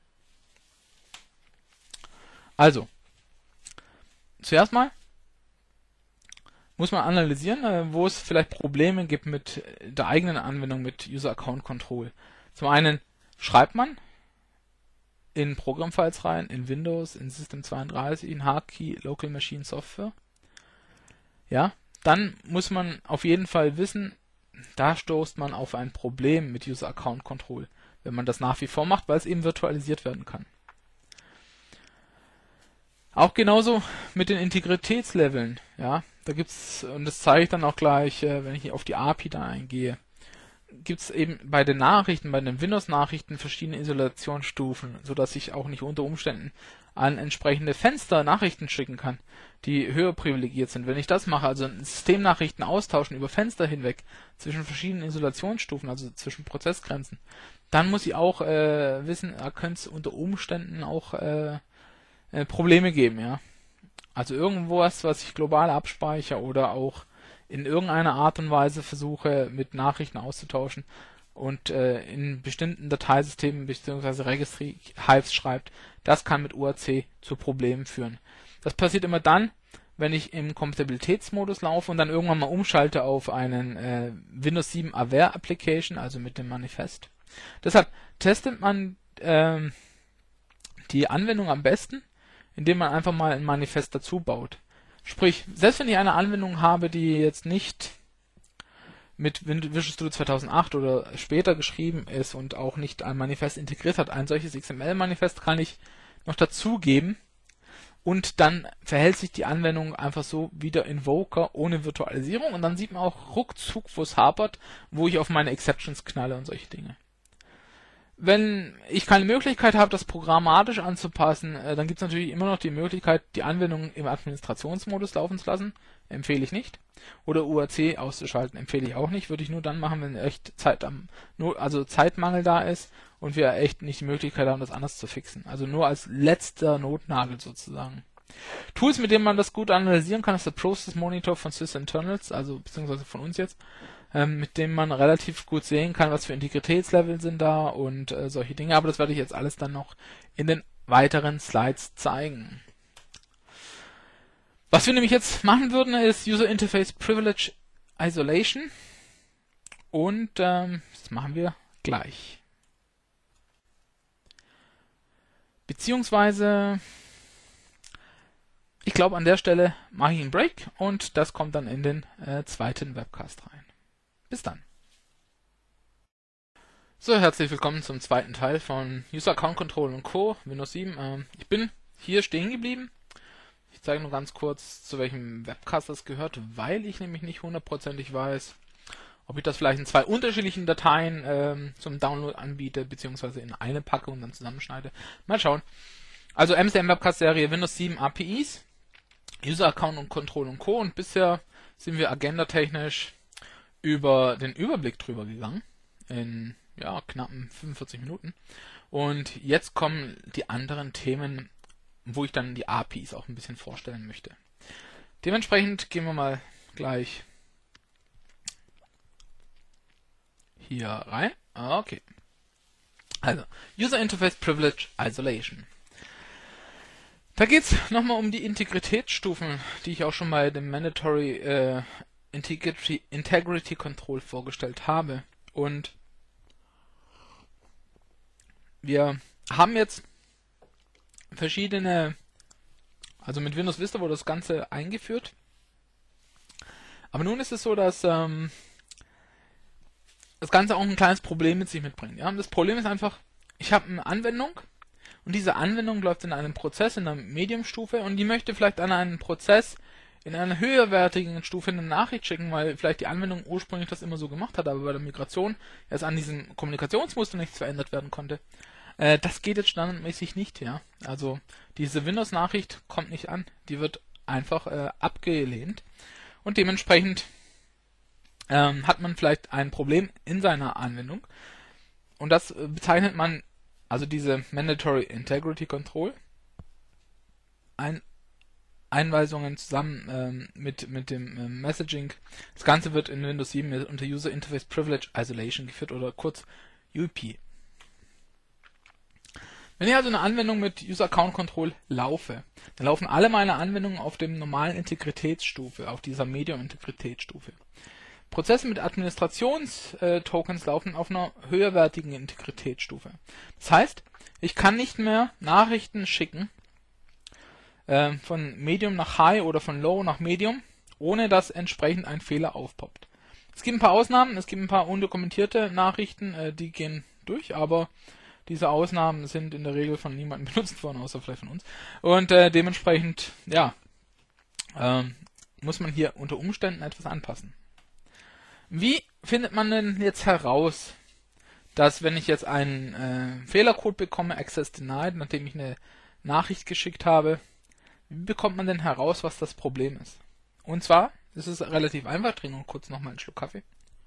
Also, zuerst mal muss man analysieren, wo es vielleicht Probleme gibt mit der eigenen Anwendung mit User Account Control. Zum einen schreibt man in Programmfiles rein, in Windows, in System32, in Hardkey, Local Machine Software. Ja, dann muss man auf jeden Fall wissen, da stoßt man auf ein Problem mit User Account Control, wenn man das nach wie vor macht, weil es eben virtualisiert werden kann. Auch genauso mit den Integritätsleveln, ja, da gibt's, und das zeige ich dann auch gleich, wenn ich auf die API da eingehe, gibt's eben bei den Nachrichten, bei den Windows-Nachrichten verschiedene Isolationsstufen, sodass ich auch nicht unter Umständen an entsprechende Fenster Nachrichten schicken kann, die höher privilegiert sind. Wenn ich das mache, also Systemnachrichten austauschen über Fenster hinweg zwischen verschiedenen Isolationsstufen, also zwischen Prozessgrenzen, dann muss ich auch wissen, da könnte es unter Umständen auch Probleme geben, ja. Also irgendwas, was ich global abspeichere oder auch in irgendeiner Art und Weise versuche, mit Nachrichten auszutauschen und in bestimmten Dateisystemen bzw. Registry-Hives schreibt, das kann mit UAC zu Problemen führen. Das passiert immer dann, wenn ich im Kompatibilitätsmodus laufe und dann irgendwann mal umschalte auf einen Windows 7 Aware Application, also mit dem Manifest. Deshalb testet man die Anwendung am besten, indem man einfach mal ein Manifest dazu baut. Sprich, selbst wenn ich eine Anwendung habe, die jetzt nicht mit Visual Studio 2008 oder später geschrieben ist und auch nicht ein Manifest integriert hat, ein solches XML-Manifest kann ich noch dazugeben und dann verhält sich die Anwendung einfach so wie der Invoker ohne Virtualisierung und dann sieht man auch ruckzuck, wo es hapert, wo ich auf meine Exceptions knalle und solche Dinge. Wenn ich keine Möglichkeit habe, das programmatisch anzupassen, dann gibt es natürlich immer noch die Möglichkeit, die Anwendung im Administrationsmodus laufen zu lassen. Empfehle ich nicht. Oder UAC auszuschalten, empfehle ich auch nicht. Würde ich nur dann machen, wenn echt Zeitmangel da ist und wir echt nicht die Möglichkeit haben, das anders zu fixen. Also nur als letzter Notnagel sozusagen. Tools, mit denen man das gut analysieren kann, ist der Process Monitor von sysinternals, also beziehungsweise von uns jetzt, mit dem man relativ gut sehen kann, was für Integritätslevel sind da und solche Dinge. Aber das werde ich jetzt alles dann noch in den weiteren Slides zeigen. Was wir nämlich jetzt machen würden, ist User Interface Privilege Isolation und das machen wir gleich. Beziehungsweise, ich glaube, an der Stelle mache ich einen Break und das kommt dann in den zweiten Webcast rein. Bis dann. So, herzlich willkommen zum zweiten Teil von User Account Control und Co. Windows 7. Ich bin hier stehen geblieben. Ich zeige nur ganz kurz, zu welchem Webcast das gehört, weil ich nämlich nicht hundertprozentig weiß, ob ich das vielleicht in zwei unterschiedlichen Dateien zum Download anbiete, beziehungsweise in eine packe und dann zusammenschneide. Mal schauen. Also MCM Webcast Serie Windows 7 APIs. User Account und Control und Co. Und bisher sind wir agendatechnisch über den Überblick drüber gegangen. In knappen 45 Minuten. Und jetzt kommen die anderen Themen, wo ich dann die APIs auch ein bisschen vorstellen möchte. Dementsprechend gehen wir mal gleich hier rein. Okay. Also, User Interface Privilege Isolation. Da geht es nochmal um die Integritätsstufen, die ich auch schon bei dem Mandatory Integrity Control vorgestellt habe. Und wir haben jetzt verschiedene, also mit Windows Vista wurde das Ganze eingeführt. Aber nun ist es so, dass das Ganze auch ein kleines Problem mit sich mitbringt. Ja? Das Problem ist einfach, ich habe eine Anwendung und diese Anwendung läuft in einem Prozess in einer Medium-Stufe und die möchte vielleicht an einen Prozess in einer höherwertigen Stufe eine Nachricht schicken, weil vielleicht die Anwendung ursprünglich das immer so gemacht hat, aber bei der Migration erst an diesem Kommunikationsmuster nichts verändert werden konnte. Das geht jetzt standardmäßig nicht, ja. Also diese Windows-Nachricht kommt nicht an, die wird einfach abgelehnt und dementsprechend hat man vielleicht ein Problem in seiner Anwendung und das bezeichnet man, also diese Mandatory Integrity Control, Einweisungen zusammen mit dem Messaging. Das Ganze wird in Windows 7 unter User Interface Privilege Isolation geführt oder kurz UIP. Wenn ich also eine Anwendung mit User Account Control laufe, dann laufen alle meine Anwendungen auf dem normalen Integritätsstufe, auf dieser Medium-Integritätsstufe. Prozesse mit Administrationstokens laufen auf einer höherwertigen Integritätsstufe. Das heißt, ich kann nicht mehr Nachrichten schicken von Medium nach High oder von Low nach Medium, ohne dass entsprechend ein Fehler aufpoppt. Es gibt ein paar Ausnahmen, es gibt ein paar undokumentierte Nachrichten, die gehen durch, aber diese Ausnahmen sind in der Regel von niemandem benutzt worden, außer vielleicht von uns. Und dementsprechend, muss man hier unter Umständen etwas anpassen. Wie findet man denn jetzt heraus, dass wenn ich jetzt einen Fehlercode bekomme, Access Denied, nachdem ich eine Nachricht geschickt habe, wie bekommt man denn heraus, was das Problem ist? Und zwar, es ist relativ einfach, trinken wir kurz nochmal einen Schluck Kaffee.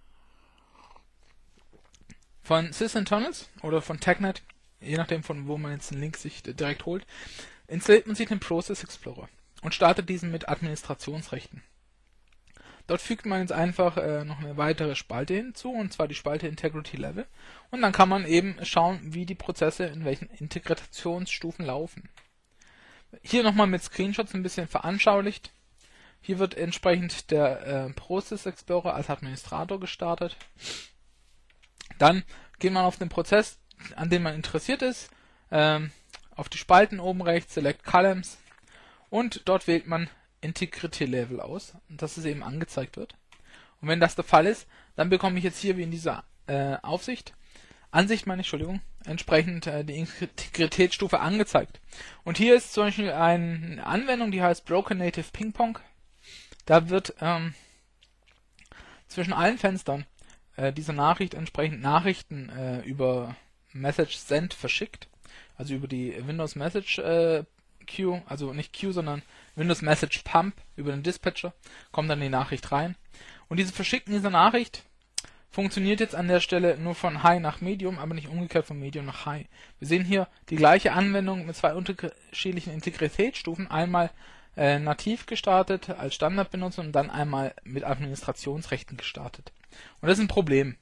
Von sysinternals oder von TechNet, je nachdem von wo man jetzt den Link sich direkt holt, installiert man sich den Process Explorer und startet diesen mit Administrationsrechten. Dort fügt man jetzt einfach noch eine weitere Spalte hinzu, und zwar die Spalte Integrity Level, und dann kann man eben schauen, wie die Prozesse in welchen Integrationsstufen laufen. Hier nochmal mit Screenshots ein bisschen veranschaulicht. Hier wird entsprechend der Process Explorer als Administrator gestartet. Dann geht man auf den Prozess, an dem man interessiert ist, auf die Spalten oben rechts, Select Columns, und dort wählt man Integrity Level aus, dass es eben angezeigt wird. Und wenn das der Fall ist, dann bekomme ich jetzt hier wie in dieser Ansicht entsprechend die Integritätsstufe angezeigt. Und hier ist zum Beispiel eine Anwendung, die heißt Broken Native Ping Pong. Da wird zwischen allen Fenstern dieser Nachricht entsprechend Nachrichten über Message Send verschickt, also über die Windows Message Queue, also nicht Queue, sondern Windows Message Pump über den Dispatcher, kommt dann die Nachricht rein. Und diese Verschicken dieser Nachricht funktioniert jetzt an der Stelle nur von High nach Medium, aber nicht umgekehrt von Medium nach High. Wir sehen hier die gleiche Anwendung mit zwei unterschiedlichen Integritätsstufen, einmal nativ gestartet als Standardbenutzer und dann einmal mit Administrationsrechten gestartet. Und das ist ein Problem.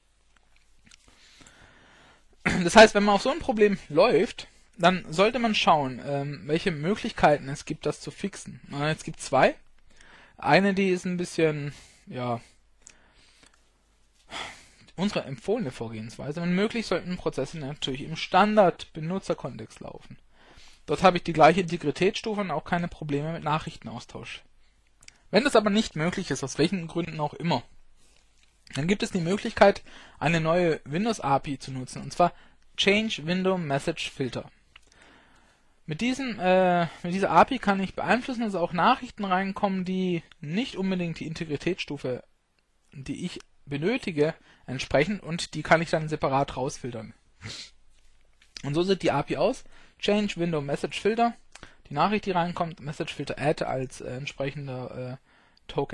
Das heißt, wenn man auf so ein Problem läuft, dann sollte man schauen, welche Möglichkeiten es gibt, das zu fixen. Es gibt zwei. Eine, die ist ein bisschen, unsere empfohlene Vorgehensweise. Wenn möglich, sollten Prozesse natürlich im Standard-Benutzerkontext laufen. Dort habe ich die gleiche Integritätsstufe und auch keine Probleme mit Nachrichtenaustausch. Wenn das aber nicht möglich ist, aus welchen Gründen auch immer, dann gibt es die Möglichkeit, eine neue Windows-API zu nutzen, und zwar Change Window Message Filter. Mit dieser API kann ich beeinflussen, dass auch Nachrichten reinkommen, die nicht unbedingt die Integritätsstufe, die ich benötige, entsprechen, und die kann ich dann separat rausfiltern. Und so sieht die API aus. Change Window Message Filter. die Nachricht, die reinkommt, Message-Filter add als entsprechender Token.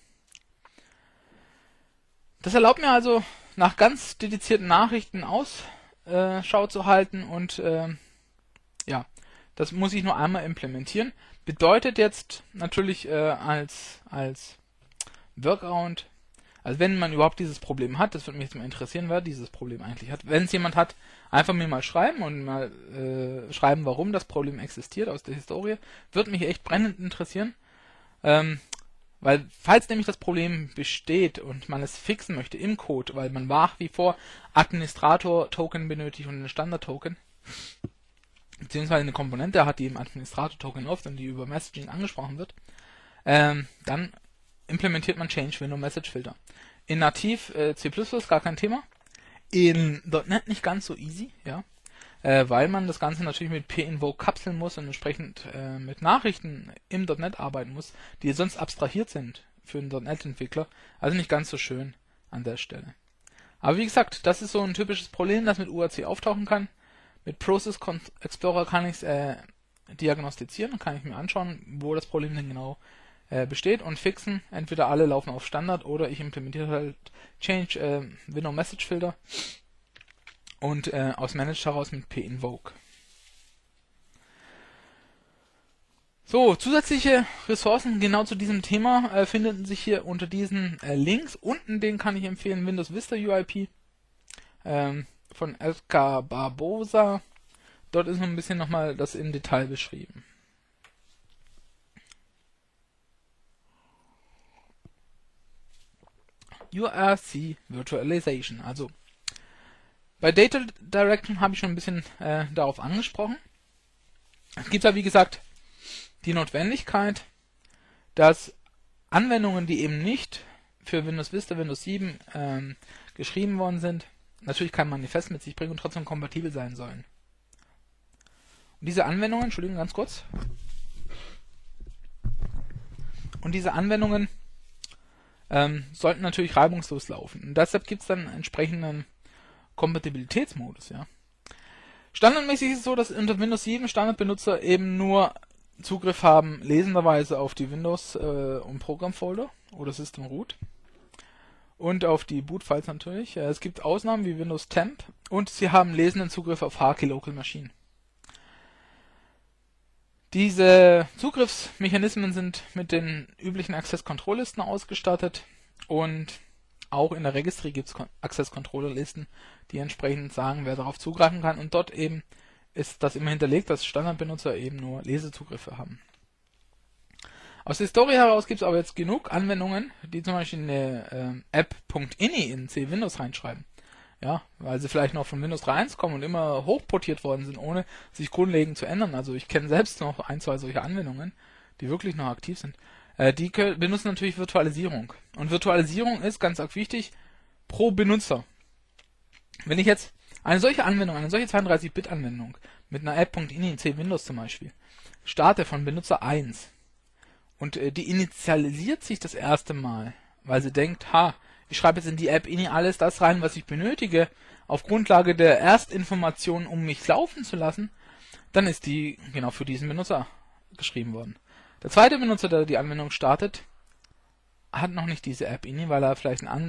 Das erlaubt mir also, nach ganz dedizierten Nachrichten Ausschau zu halten und ja, das muss ich nur einmal implementieren. Bedeutet jetzt natürlich als Workaround, also wenn man überhaupt dieses Problem hat, das würde mich jetzt mal interessieren, wer dieses Problem eigentlich hat. Wenn es jemand hat, einfach mir mal schreiben und mal schreiben, warum das Problem existiert aus der Historie. Würde mich echt brennend interessieren. Weil, falls nämlich das Problem besteht und man es fixen möchte im Code, weil man nach wie vor Administrator-Token benötigt und einen Standard-Token, beziehungsweise eine Komponente hat, die im Administrator-Token läuft und die über Messaging angesprochen wird, dann implementiert man Change Window Message Filter. In nativ C++ gar kein Thema. In .NET nicht ganz so easy, ja, weil man das Ganze natürlich mit pinvoke kapseln muss und entsprechend mit Nachrichten im .NET arbeiten muss, die sonst abstrahiert sind für einen .NET-Entwickler. Also nicht ganz so schön an der Stelle. Aber wie gesagt, das ist so ein typisches Problem, das mit UAC auftauchen kann. Mit Process Explorer kann ich es diagnostizieren, kann ich mir anschauen, wo das Problem denn genau besteht und fixen. Entweder alle laufen auf Standard oder ich implementiere halt Change Window Message Filter und aus Managed heraus mit pinvoke. So, zusätzliche Ressourcen genau zu diesem Thema finden sich hier unter diesen Links. Unten den kann ich empfehlen, Windows Vista UIP von Elka Barbosa. Dort ist noch ein bisschen nochmal das im Detail beschrieben. URC Virtualization. Also bei Data Direction habe ich schon ein bisschen darauf angesprochen. Es gibt ja wie gesagt die Notwendigkeit, dass Anwendungen, die eben nicht für Windows Vista, Windows 7 geschrieben worden sind, natürlich kein Manifest mit sich bringen und trotzdem kompatibel sein sollen. Und diese Anwendungen, Entschuldigung, ganz kurz. Und diese Anwendungen sollten natürlich reibungslos laufen. Und deshalb gibt es dann einen entsprechenden Kompatibilitätsmodus, ja. Standardmäßig ist es so, dass unter Windows 7 Standardbenutzer eben nur Zugriff haben, lesenderweise auf die Windows- und Programmfolder oder System Root und auf die Bootfiles natürlich. Es gibt Ausnahmen wie Windows Temp und sie haben lesenden Zugriff auf Hardkey Local Machine. Diese Zugriffsmechanismen sind mit den üblichen Access-Control-Listen ausgestattet und auch in der Registry gibt es Access-Controller-Listen, die entsprechend sagen, wer darauf zugreifen kann, und dort eben ist das immer hinterlegt, dass Standardbenutzer eben nur Lesezugriffe haben. Aus der Historie heraus gibt es aber jetzt genug Anwendungen, die zum Beispiel eine App.ini in C-Windows reinschreiben. Ja, weil sie vielleicht noch von Windows 3.1 kommen und immer hochportiert worden sind, ohne sich grundlegend zu ändern. Also ich kenne selbst noch ein, zwei solche Anwendungen, die wirklich noch aktiv sind. Die benutzen natürlich Virtualisierung. Und Virtualisierung ist ganz arg wichtig pro Benutzer. Wenn ich jetzt eine solche Anwendung, eine solche 32-Bit-Anwendung mit einer App.ini in C-Windows zum Beispiel starte von Benutzer 1 und die initialisiert sich das erste Mal, weil sie denkt, ich schreibe jetzt in die App.ini alles das rein, was ich benötige, auf Grundlage der Erstinformationen, um mich laufen zu lassen, dann ist die genau für diesen Benutzer geschrieben worden. Der zweite Benutzer, der die Anwendung startet, hat noch nicht diese App.ini, weil er vielleicht er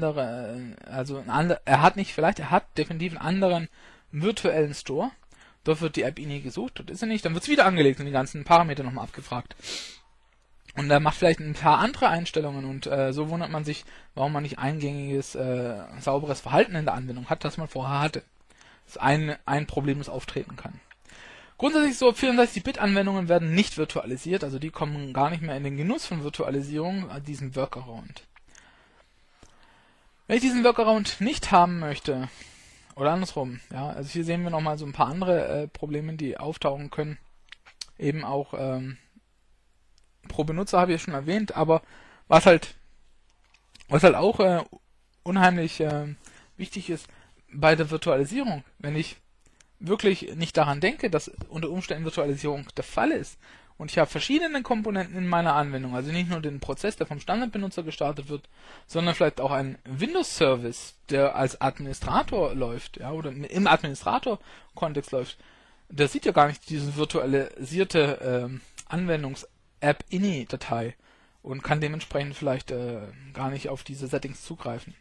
hat definitiv einen anderen virtuellen Store. Dort wird die App.ini gesucht, dort ist er nicht, dann wird es wieder angelegt und die ganzen Parameter nochmal abgefragt. Und er macht vielleicht ein paar andere Einstellungen und so wundert man sich, warum man nicht eingängiges, sauberes Verhalten in der Anwendung hat, das man vorher hatte. Das ist ein Problem, das auftreten kann. Grundsätzlich so, 64-Bit-Anwendungen werden nicht virtualisiert, also die kommen gar nicht mehr in den Genuss von Virtualisierung, diesem Workaround. Wenn ich diesen Workaround nicht haben möchte, oder andersrum, ja, also hier sehen wir nochmal so ein paar andere Probleme, die auftauchen können, eben auch pro Benutzer habe ich ja schon erwähnt, aber was halt auch unheimlich wichtig ist bei der Virtualisierung, wenn ich wirklich nicht daran denke, dass unter Umständen Virtualisierung der Fall ist und ich habe verschiedene Komponenten in meiner Anwendung, also nicht nur den Prozess, der vom Standardbenutzer gestartet wird, sondern vielleicht auch einen Windows-Service, der als Administrator läuft, ja, oder im Administrator-Kontext läuft, der sieht ja gar nicht diese virtualisierte Anwendungs-App-Ini-Datei und kann dementsprechend vielleicht gar nicht auf diese Settings zugreifen.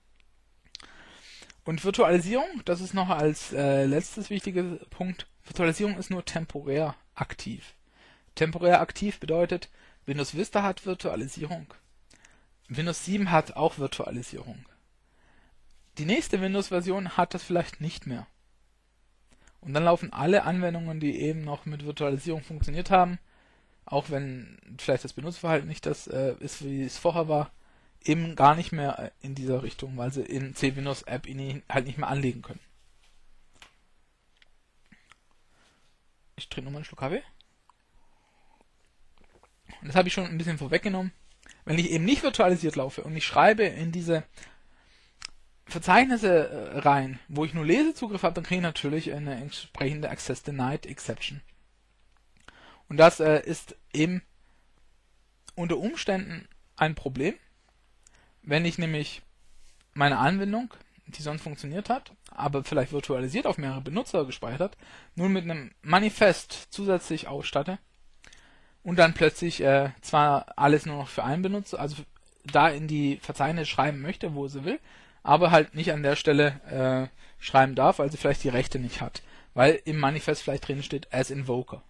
Und Virtualisierung, das ist noch als letztes wichtiger Punkt, Virtualisierung ist nur temporär aktiv. Temporär aktiv bedeutet, Windows Vista hat Virtualisierung. Windows 7 hat auch Virtualisierung. Die nächste Windows-Version hat das vielleicht nicht mehr. Und dann laufen alle Anwendungen, die eben noch mit Virtualisierung funktioniert haben, auch wenn vielleicht das Benutzerverhalten nicht das ist, wie es vorher war, eben gar nicht mehr in dieser Richtung, weil sie in C-Windows App Ini halt nicht mehr anlegen können. Ich trinke nochmal einen Schluck Kaffee. Und das habe ich schon ein bisschen vorweggenommen. Wenn ich eben nicht virtualisiert laufe und ich schreibe in diese Verzeichnisse rein, wo ich nur Lesezugriff habe, dann kriege ich natürlich eine entsprechende Access Denied Exception. Und das ist eben unter Umständen ein Problem, wenn ich nämlich meine Anwendung, die sonst funktioniert hat, aber vielleicht virtualisiert auf mehrere Benutzer gespeichert hat, nun mit einem Manifest zusätzlich ausstatte und dann plötzlich zwar alles nur noch für einen Benutzer, also da in die Verzeichnisse schreiben möchte, wo sie will, aber halt nicht an der Stelle schreiben darf, weil sie vielleicht die Rechte nicht hat, weil im Manifest vielleicht drin steht as Invoker.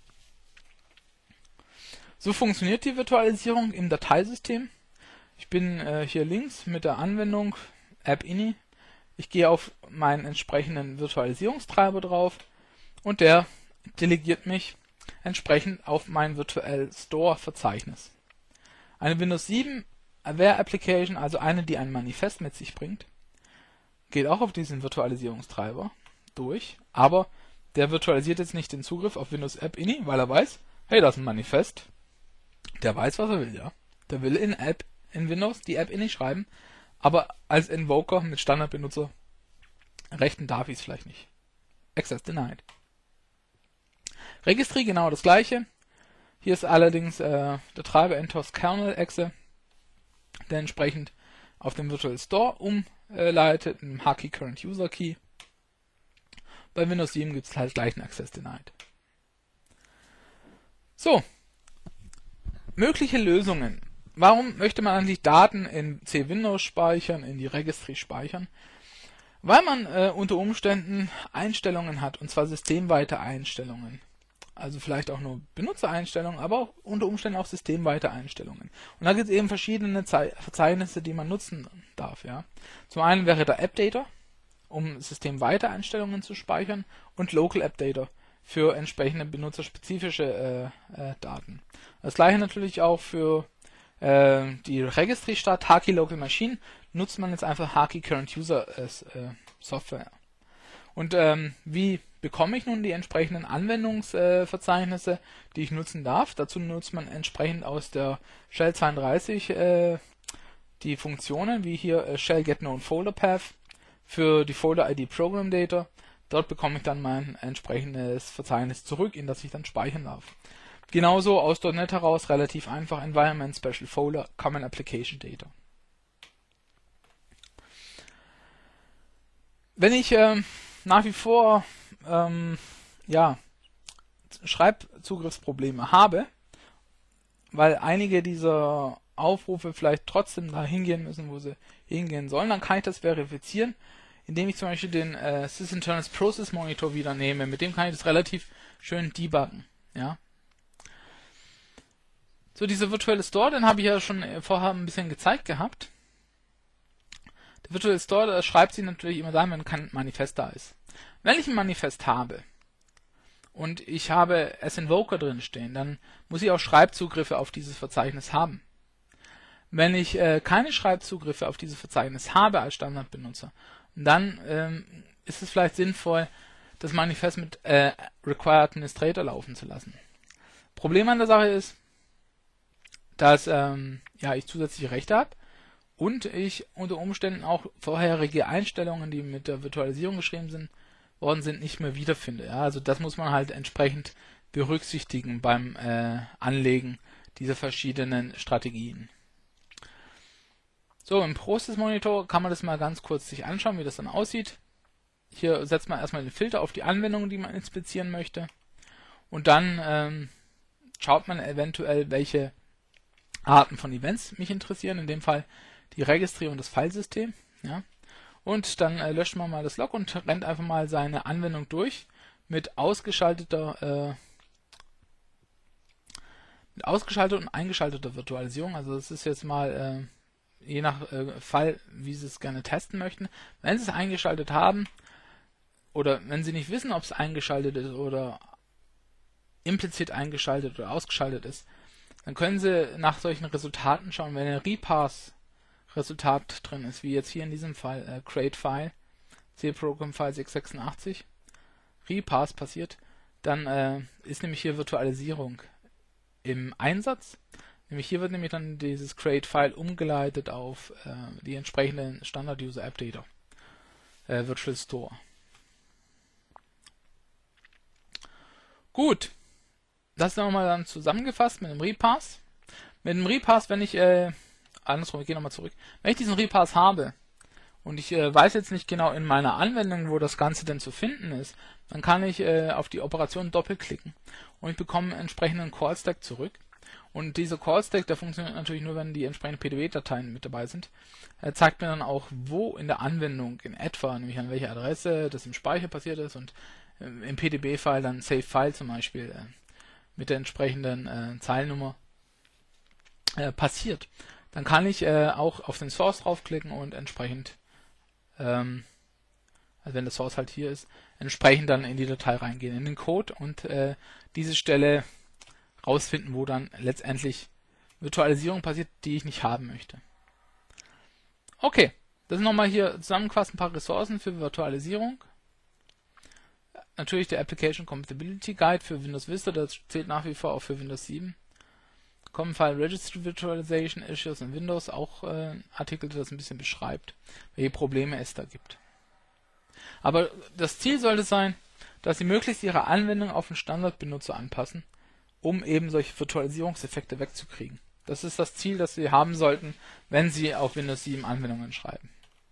So funktioniert die Virtualisierung im Dateisystem. Ich bin hier links mit der Anwendung AppIni. Ich gehe auf meinen entsprechenden Virtualisierungstreiber drauf und der delegiert mich entsprechend auf mein Virtual Store Verzeichnis. Eine Windows 7 Aware Application, also eine, die ein Manifest mit sich bringt, geht auch auf diesen Virtualisierungstreiber durch, aber der virtualisiert jetzt nicht den Zugriff auf Windows AppIni, weil er weiß, hey, das ist ein Manifest. Der weiß, was er will, ja. Der will in Windows die AppIni schreiben, aber als Invoker mit Standardbenutzer rechten darf ich es vielleicht nicht. Access denied. Registry genau das gleiche. Hier ist allerdings der Treiber NTOS Kernel Exe, der entsprechend auf den Virtual Store umleitet, im HKey Current User Key. Bei Windows 7 gibt es halt gleich einen Access Denied. So, mögliche Lösungen. Warum möchte man eigentlich Daten in C-Windows speichern, in die Registry speichern? Weil man unter Umständen Einstellungen hat, und zwar systemweite Einstellungen. Also vielleicht auch nur Benutzereinstellungen, aber auch unter Umständen auch systemweite Einstellungen. Und da gibt es eben verschiedene Verzeichnisse, die man nutzen darf. Ja. Zum einen wäre der AppData, um systemweite Einstellungen zu speichern, und Local AppData für entsprechende benutzerspezifische Daten. Das gleiche natürlich auch für die Registry-Stadt HKey Local Machine, nutzt man jetzt einfach HKey Current User als Software. Und wie bekomme ich nun die entsprechenden Anwendungsverzeichnisse, die ich nutzen darf? Dazu nutzt man entsprechend aus der Shell 32 die Funktionen, wie hier Shell Get Known Folder Path für die Folder ID Program Data. Dort bekomme ich dann mein entsprechendes Verzeichnis zurück, in das ich dann speichern darf. Genauso aus .NET heraus relativ einfach Environment Special Folder Common Application Data. Wenn ich nach wie vor Schreibzugriffsprobleme habe, weil einige dieser Aufrufe vielleicht trotzdem da hingehen müssen, wo sie hingehen sollen, dann kann ich das verifizieren, indem ich zum Beispiel den Sysinternals Process Monitor wieder nehme. Mit dem kann ich das relativ schön debuggen. Ja. So, dieser virtuelle Store, den habe ich ja schon vorher ein bisschen gezeigt gehabt. Der Virtual Store schreibt sich natürlich immer dann, wenn kein Manifest da ist. Wenn ich ein Manifest habe und ich habe as-Invoker drin stehen, dann muss ich auch Schreibzugriffe auf dieses Verzeichnis haben. Wenn ich keine Schreibzugriffe auf dieses Verzeichnis habe als Standardbenutzer, dann ist es vielleicht sinnvoll, das Manifest mit Require Administrator laufen zu lassen. Problem an der Sache ist, dass ich zusätzliche Rechte habe und ich unter Umständen auch vorherige Einstellungen, die mit der Virtualisierung geschrieben worden sind, nicht mehr wiederfinde. Ja, also das muss man halt entsprechend berücksichtigen beim Anlegen dieser verschiedenen Strategien. So, im Process Monitor kann man das mal ganz kurz sich anschauen, wie das dann aussieht. Hier setzt man erstmal den Filter auf die Anwendungen, die man inspizieren möchte. Und dann schaut man eventuell, welche Arten von Events mich interessieren. In dem Fall die Registrierung des Filesystem. Ja. Und dann löscht man mal das Log und rennt einfach mal seine Anwendung durch mit ausgeschalteter und eingeschalteter Virtualisierung. Also das ist jetzt mal je nach Fall, wie Sie es gerne testen möchten. Wenn Sie es eingeschaltet haben oder wenn Sie nicht wissen, ob es eingeschaltet ist oder implizit eingeschaltet oder ausgeschaltet ist, dann können Sie nach solchen Resultaten schauen. Wenn ein Repass-Resultat drin ist, wie jetzt hier in diesem Fall create file, cprogram file 686, Repass passiert, dann ist nämlich hier Virtualisierung im Einsatz. Nämlich hier wird nämlich dann dieses create file umgeleitet auf die entsprechenden Standard User App Data Virtual Store. Gut, das nochmal dann zusammengefasst mit dem Repass. Mit dem Repass, wenn ich andersrum, ich gehe nochmal zurück. Wenn ich diesen Repass habe und ich weiß jetzt nicht genau in meiner Anwendung, wo das Ganze denn zu finden ist, dann kann ich auf die Operation doppelklicken und ich bekomme einen entsprechenden Call-Stack zurück. Und dieser Call-Stack, der funktioniert natürlich nur, wenn die entsprechenden PDB-Dateien mit dabei sind. Er zeigt mir dann auch, wo in der Anwendung in etwa, nämlich an welcher Adresse das im Speicher passiert ist und im PDB-File dann Save File zum Beispiel mit der entsprechenden Zeilennummer passiert. Dann kann ich auch auf den Source draufklicken und entsprechend, also wenn der Source halt hier ist, entsprechend dann in die Datei reingehen, in den Code und diese Stelle rausfinden, wo dann letztendlich Virtualisierung passiert, die ich nicht haben möchte. Okay, das sind nochmal hier zusammengefasst ein paar Ressourcen für Virtualisierung. Natürlich der Application Compatibility Guide für Windows Vista, das zählt nach wie vor auch für Windows 7. Common File Registry Virtualization Issues in Windows, auch ein Artikel, der das ein bisschen beschreibt, welche Probleme es da gibt. Aber das Ziel sollte sein, dass Sie möglichst Ihre Anwendung auf den Standardbenutzer anpassen, um eben solche Virtualisierungseffekte wegzukriegen. Das ist das Ziel, das Sie haben sollten, wenn Sie auf Windows 7 Anwendungen schreiben.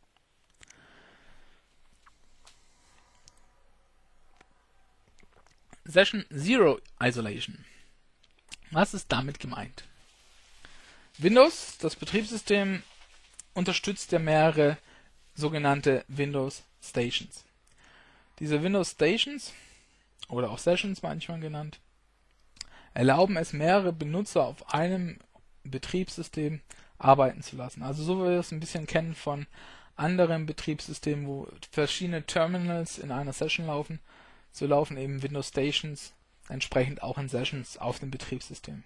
Session Zero Isolation. Was ist damit gemeint? Windows, das Betriebssystem, unterstützt ja mehrere sogenannte Windows Stations. Diese Windows Stations, oder auch Sessions manchmal genannt, erlauben es, mehrere Benutzer auf einem Betriebssystem arbeiten zu lassen. Also so wie wir es ein bisschen kennen von anderen Betriebssystemen, wo verschiedene Terminals in einer Session laufen, so laufen eben Windows Stations entsprechend auch in Sessions auf dem Betriebssystem.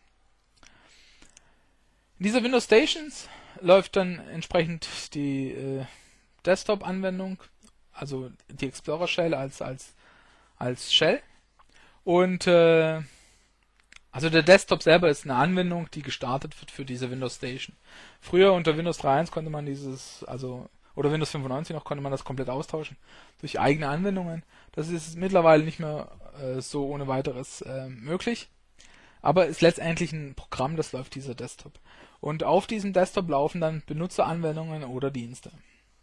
In dieser Windows Stations läuft dann entsprechend die Desktop-Anwendung, also die Explorer Shell als Shell. Und also der Desktop selber ist eine Anwendung, die gestartet wird für diese Windows Station. Früher unter Windows 3.1 konnte man oder Windows 95 noch, konnte man das komplett austauschen durch eigene Anwendungen. Das ist mittlerweile nicht mehr so ohne weiteres möglich. Aber ist letztendlich ein Programm, das läuft dieser Desktop. Und auf diesem Desktop laufen dann Benutzeranwendungen oder Dienste.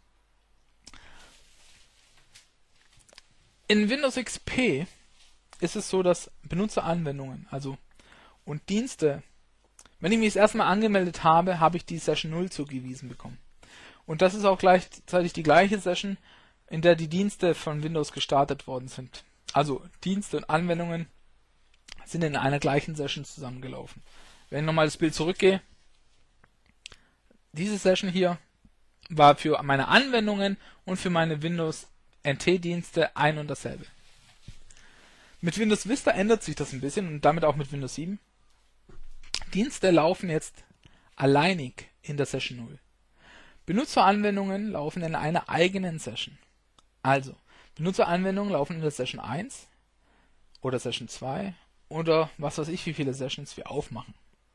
In Windows XP ist es so, dass Benutzeranwendungen, und Dienste, wenn ich mich das erste Mal angemeldet habe, habe ich die Session 0 zugewiesen bekommen. Und das ist auch gleichzeitig die gleiche Session, in der die Dienste von Windows gestartet worden sind. Also Dienste und Anwendungen sind in einer gleichen Session zusammengelaufen. Wenn ich nochmal das Bild zurückgehe, diese Session hier war für meine Anwendungen und für meine Windows NT-Dienste ein und dasselbe. Mit Windows Vista ändert sich das ein bisschen und damit auch mit Windows 7. Dienste laufen jetzt alleinig in der Session 0. Benutzeranwendungen laufen in einer eigenen Session. Also, Benutzeranwendungen laufen in der Session 1 oder Session 2 oder was weiß ich, wie viele Sessions wir aufmachen.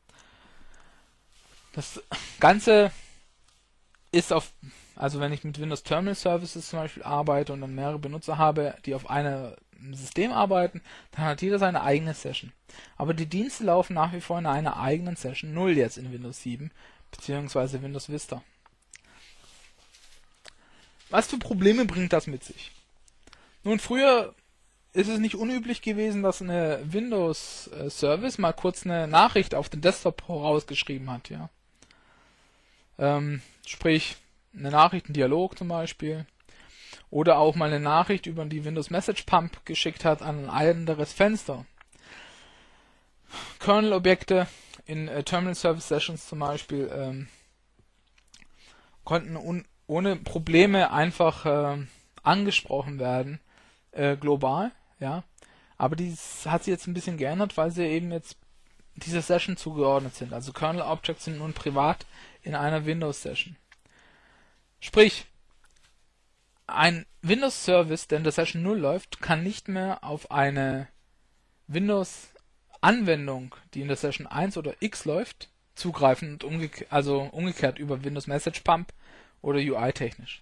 Das Ganze ist also wenn ich mit Windows Terminal Services zum Beispiel arbeite und dann mehrere Benutzer habe, die auf einem System arbeiten, dann hat jeder seine eigene Session. Aber die Dienste laufen nach wie vor in einer eigenen Session 0 jetzt in Windows 7 bzw. Windows Vista. Was für Probleme bringt das mit sich? Nun, früher ist es nicht unüblich gewesen, dass eine Windows-Service mal kurz eine Nachricht auf den Desktop rausgeschrieben hat, ja. Sprich, eine Nachricht, ein Dialog zum Beispiel. Oder auch mal eine Nachricht über die Windows Message Pump geschickt hat an ein anderes Fenster. Kernel-Objekte in Terminal Service Sessions zum Beispiel konnten ohne Probleme einfach angesprochen werden, global, ja. Aber dies hat sich jetzt ein bisschen geändert, weil sie eben jetzt dieser Session zugeordnet sind. Also Kernel Objects sind nun privat in einer Windows Session. Sprich, ein Windows Service, der in der Session 0 läuft, kann nicht mehr auf eine Windows Anwendung, die in der Session 1 oder X läuft, zugreifen und umgekehrt über Windows Message Pump oder UI technisch.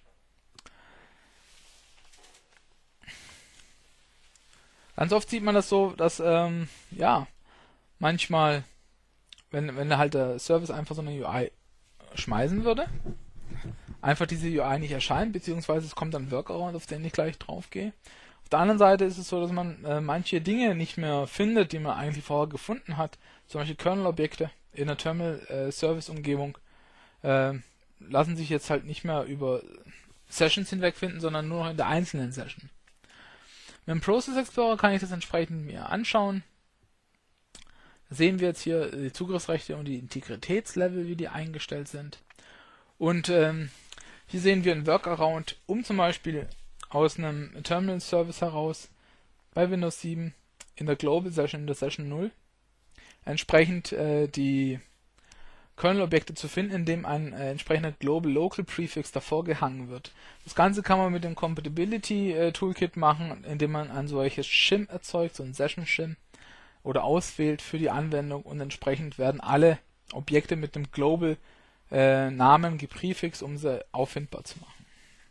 Ganz oft sieht man das so, dass manchmal, wenn halt der Service einfach so eine UI schmeißen würde, einfach diese UI nicht erscheint, beziehungsweise es kommt dann ein Workaround, auf den ich gleich drauf gehe. Auf der anderen Seite ist es so, dass man manche Dinge nicht mehr findet, die man eigentlich vorher gefunden hat. Zum Beispiel Kernel-Objekte in der Terminal-Service-Umgebung lassen sich jetzt halt nicht mehr über Sessions hinweg finden, sondern nur noch in der einzelnen Session. Mit dem Process Explorer kann ich das entsprechend mir anschauen. Da sehen wir jetzt hier die Zugriffsrechte und die Integritätslevel, wie die eingestellt sind. Und hier sehen wir einen Workaround, um zum Beispiel aus einem Terminal Service heraus bei Windows 7 in der Global Session, in der Session 0, entsprechend die Kernel-Objekte zu finden, indem ein entsprechender Global Local Prefix davor gehangen wird. Das Ganze kann man mit dem Compatibility Toolkit machen, indem man ein solches Shim erzeugt, so ein Session Shim, oder auswählt für die Anwendung, und entsprechend werden alle Objekte mit dem Global Namen geprefixed, um sie auffindbar zu machen.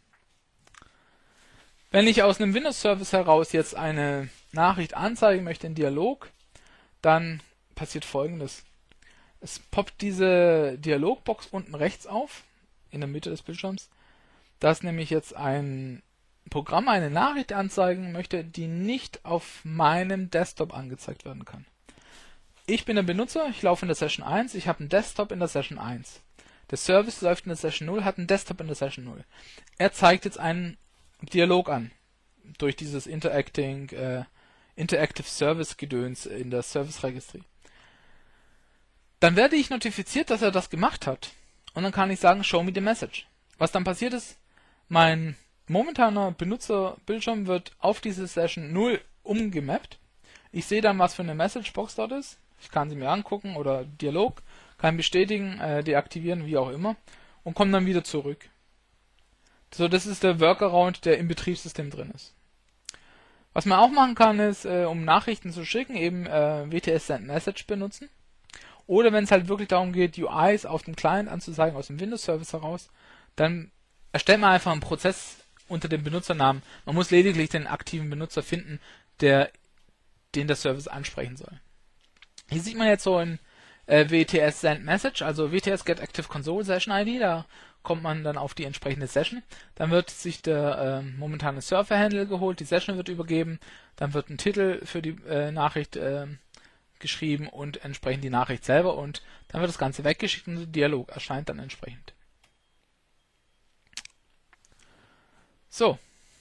Wenn ich aus einem Windows-Service heraus jetzt eine Nachricht anzeigen möchte in Dialog, dann passiert Folgendes. Es poppt diese Dialogbox unten rechts auf, in der Mitte des Bildschirms, dass nämlich jetzt ein Programm eine Nachricht anzeigen möchte, die nicht auf meinem Desktop angezeigt werden kann. Ich bin der Benutzer, ich laufe in der Session 1, ich habe einen Desktop in der Session 1. Der Service läuft in der Session 0, hat einen Desktop in der Session 0. Er zeigt jetzt einen Dialog an, durch dieses Interactive Service Gedöns in der Service Registry. Dann werde ich notifiziert, dass er das gemacht hat. Und dann kann ich sagen, show me the message. Was dann passiert ist, mein momentaner Benutzerbildschirm wird auf diese Session 0 umgemappt. Ich sehe dann, was für eine Messagebox dort ist. Ich kann sie mir angucken oder Dialog, kann bestätigen, deaktivieren, wie auch immer, und komme dann wieder zurück. So, das ist der Workaround, der im Betriebssystem drin ist. Was man auch machen kann, ist, um Nachrichten zu schicken, eben WTS Send Message benutzen. Oder wenn es halt wirklich darum geht, UIs auf dem Client anzuzeigen aus dem Windows-Service heraus, dann erstellt man einfach einen Prozess unter dem Benutzernamen. Man muss lediglich den aktiven Benutzer finden, den der Service ansprechen soll. Hier sieht man jetzt so ein WTS Send Message, also WTS Get Active Console Session ID, da kommt man dann auf die entsprechende Session. Dann wird sich der momentane Server-Handle geholt, die Session wird übergeben, dann wird ein Titel für die Nachricht geschrieben und entsprechend die Nachricht selber, und dann wird das Ganze weggeschickt und der Dialog erscheint dann entsprechend. So.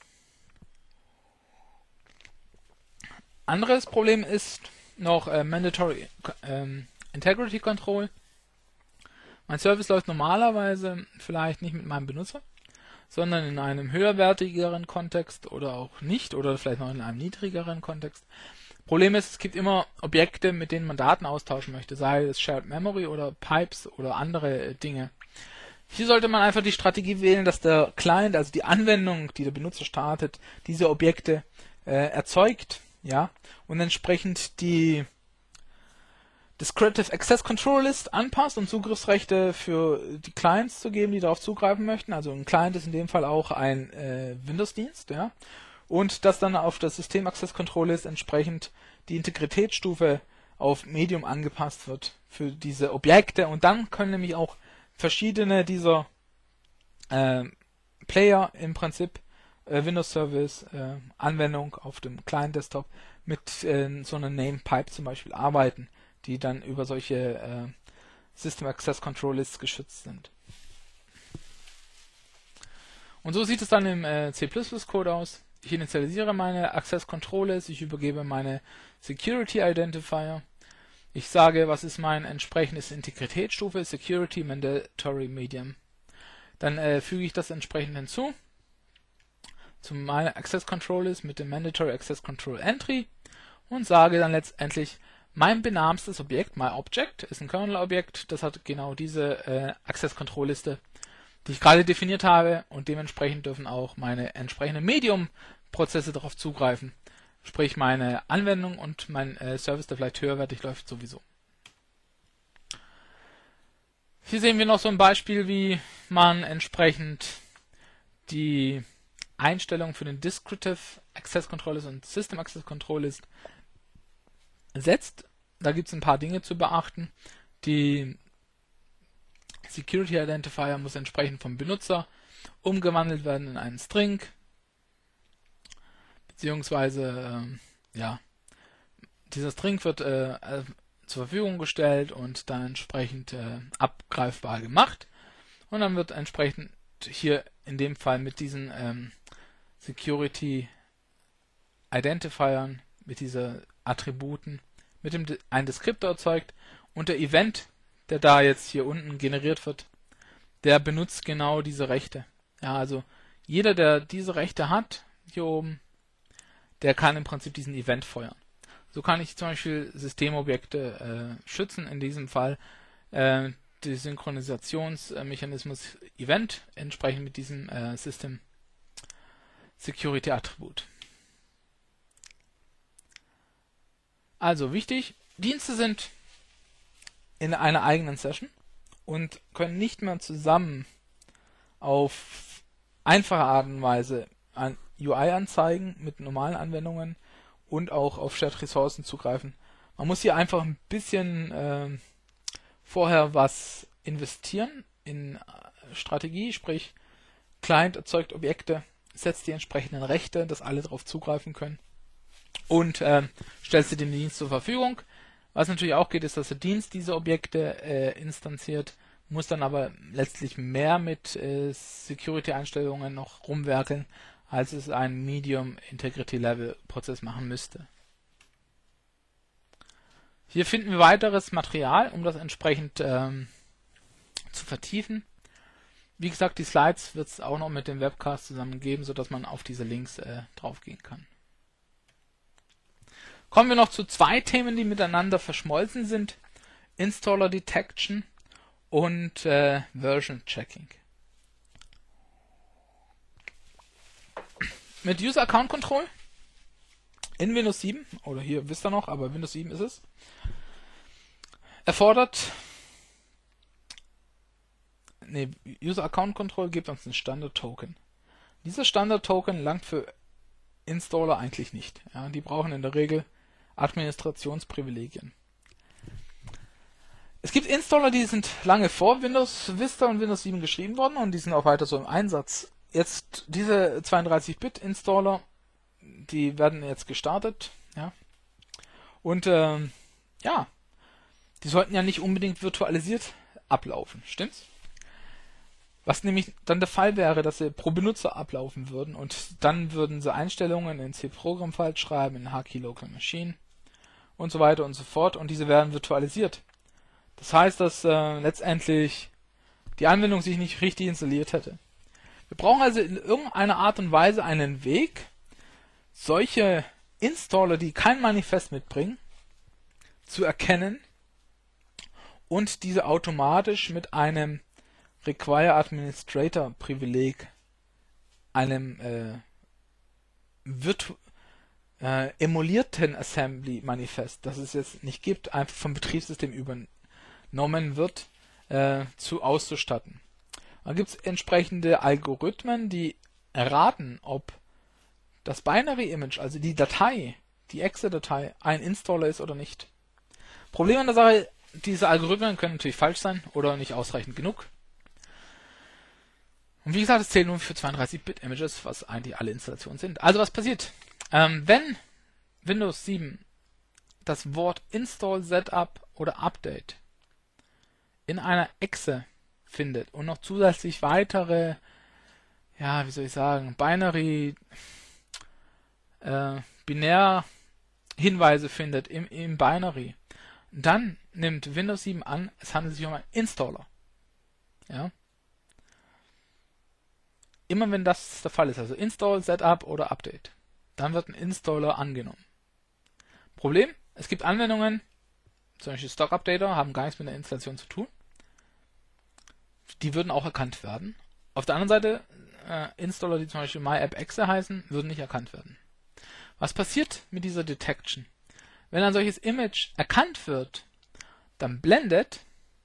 Anderes Problem ist noch Mandatory Integrity Control. Mein Service läuft normalerweise vielleicht nicht mit meinem Benutzer, sondern in einem höherwertigeren Kontext oder auch nicht, oder vielleicht noch in einem niedrigeren Kontext. Problem ist, es gibt immer Objekte, mit denen man Daten austauschen möchte, sei es Shared Memory oder Pipes oder andere Dinge. Hier sollte man einfach die Strategie wählen, dass der Client, also die Anwendung, die der Benutzer startet, diese Objekte erzeugt, ja, und entsprechend die Descriptive Access Control List anpasst, um Zugriffsrechte für die Clients zu geben, die darauf zugreifen möchten. Also ein Client ist in dem Fall auch ein Windows-Dienst, ja. Und dass dann auf der System Access Control List entsprechend die Integritätsstufe auf Medium angepasst wird für diese Objekte. Und dann können nämlich auch verschiedene dieser Player im Prinzip Windows Service Anwendung auf dem Client Desktop mit so einer Name Pipe zum Beispiel arbeiten, die dann über solche System Access Control Lists geschützt sind. Und so sieht es dann im C++ Code aus. Ich initialisiere meine Access Control List, ich übergebe meine Security Identifier. Ich sage, was ist mein entsprechendes Integritätsstufe, Security Mandatory Medium. Dann füge ich das entsprechend hinzu zu meiner Access Control List mit dem Mandatory Access Control Entry und sage dann letztendlich, mein benamstes Objekt, myObject, ist ein Kernel-Objekt, das hat genau diese Access Control Liste, die ich gerade definiert habe, und dementsprechend dürfen auch meine entsprechenden Medium-Prozesse darauf zugreifen. Sprich, meine Anwendung und mein Service, der vielleicht höherwertig läuft, sowieso. Hier sehen wir noch so ein Beispiel, wie man entsprechend die Einstellungen für den Descriptive Access Control List und System Access Control List setzt. Da gibt es ein paar Dinge zu beachten. Die Security Identifier muss entsprechend vom Benutzer umgewandelt werden in einen String, beziehungsweise dieser String wird zur Verfügung gestellt und dann entsprechend abgreifbar gemacht, und dann wird entsprechend hier in dem Fall mit diesen Security Identifiern, mit diesen Attributen, ein Deskriptor erzeugt, und der Event, der da jetzt hier unten generiert wird, der benutzt genau diese Rechte. Ja, also jeder, der diese Rechte hat, hier oben, der kann im Prinzip diesen Event feuern. So kann ich zum Beispiel Systemobjekte schützen, in diesem Fall der Synchronisationsmechanismus Event, entsprechend mit diesem System Security Attribut. Also wichtig, Dienste sind in einer eigenen Session und können nicht mehr zusammen auf einfache Art und Weise an UI anzeigen mit normalen Anwendungen und auch auf Shared Ressourcen zugreifen. Man muss hier einfach ein bisschen vorher was investieren in Strategie, sprich Client erzeugt Objekte, setzt die entsprechenden Rechte, dass alle darauf zugreifen können, und stellt sie dem Dienst zur Verfügung. Was natürlich auch geht, ist, dass der Dienst diese Objekte instanziert, muss dann aber letztlich mehr mit Security-Einstellungen noch rumwerkeln, als es ein Medium Integrity Level Prozess machen müsste. Hier finden wir weiteres Material, um das entsprechend zu vertiefen. Wie gesagt, die Slides wird es auch noch mit dem Webcast zusammen geben, sodass man auf diese Links draufgehen kann. Kommen wir noch zu zwei Themen, die miteinander verschmolzen sind: Installer Detection und Version Checking. Mit User Account Control in Windows 7, oder hier wisst ihr noch, aber Windows 7 ist es, User Account Control gibt uns einen Standard Token. Dieser Standard Token langt für Installer eigentlich nicht. Ja, die brauchen in der Regel Administrationsprivilegien. Es gibt Installer, die sind lange vor Windows Vista und Windows 7 geschrieben worden, und die sind auch weiter so im Einsatz. Jetzt diese 32-Bit-Installer, die werden jetzt gestartet, ja. Und die sollten ja nicht unbedingt virtualisiert ablaufen, stimmt's? Was nämlich dann der Fall wäre, dass sie pro Benutzer ablaufen würden, und dann würden sie Einstellungen in C-Program-Files schreiben, in HKey Local Machine und so weiter und so fort, und diese werden virtualisiert. Das heißt, dass letztendlich die Anwendung sich nicht richtig installiert hätte. Wir brauchen also in irgendeiner Art und Weise einen Weg, solche Installer, die kein Manifest mitbringen, zu erkennen und diese automatisch mit einem Require Administrator Privileg, einem emulierten Assembly Manifest, das es jetzt nicht gibt, einfach vom Betriebssystem übernommen wird, auszustatten. Dann gibt es entsprechende Algorithmen, die erraten, ob das Binary Image, also die Datei, die Exe-Datei, ein Installer ist oder nicht. Problem an der Sache, diese Algorithmen können natürlich falsch sein oder nicht ausreichend genug. Und wie gesagt, es zählt nur für 32-Bit-Images, was eigentlich alle Installationen sind. Also was passiert? Wenn Windows 7 das Wort Install, Setup oder Update in einer Exe findet und noch zusätzlich weitere, ja, wie soll ich sagen, binär Hinweise findet im Binary, dann nimmt Windows 7 an, es handelt sich um einen Installer. Ja. Immer wenn das der Fall ist, also Install, Setup oder Update, dann wird ein Installer angenommen. Problem, es gibt Anwendungen, zum Beispiel Stock Updater, haben gar nichts mit der Installation zu tun. Die würden auch erkannt werden. Auf der anderen Seite, Installer, die zum Beispiel MyAppExe heißen, würden nicht erkannt werden. Was passiert mit dieser Detection? Wenn ein solches Image erkannt wird, dann blendet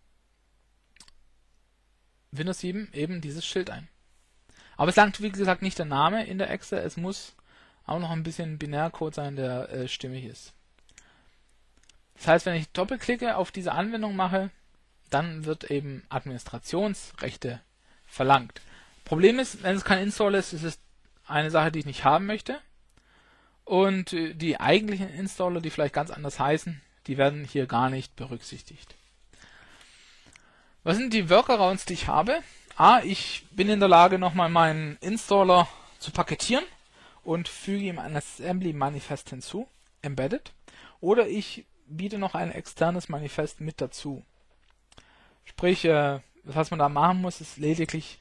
Windows 7 eben dieses Schild ein. Aber es langt, wie gesagt, nicht der Name in der Exe, es muss auch noch ein bisschen Binärcode sein, der stimmig ist. Das heißt, wenn ich doppelklicke auf diese Anwendung mache, dann wird eben Administrationsrechte verlangt. Problem ist, wenn es kein Installer ist, ist es eine Sache, die ich nicht haben möchte. Und die eigentlichen Installer, die vielleicht ganz anders heißen, die werden hier gar nicht berücksichtigt. Was sind die Workarounds, die ich habe? Ich bin in der Lage, nochmal meinen Installer zu paketieren und füge ihm ein Assembly-Manifest hinzu, embedded. Oder ich biete noch ein externes Manifest mit dazu. Sprich, was man da machen muss, ist lediglich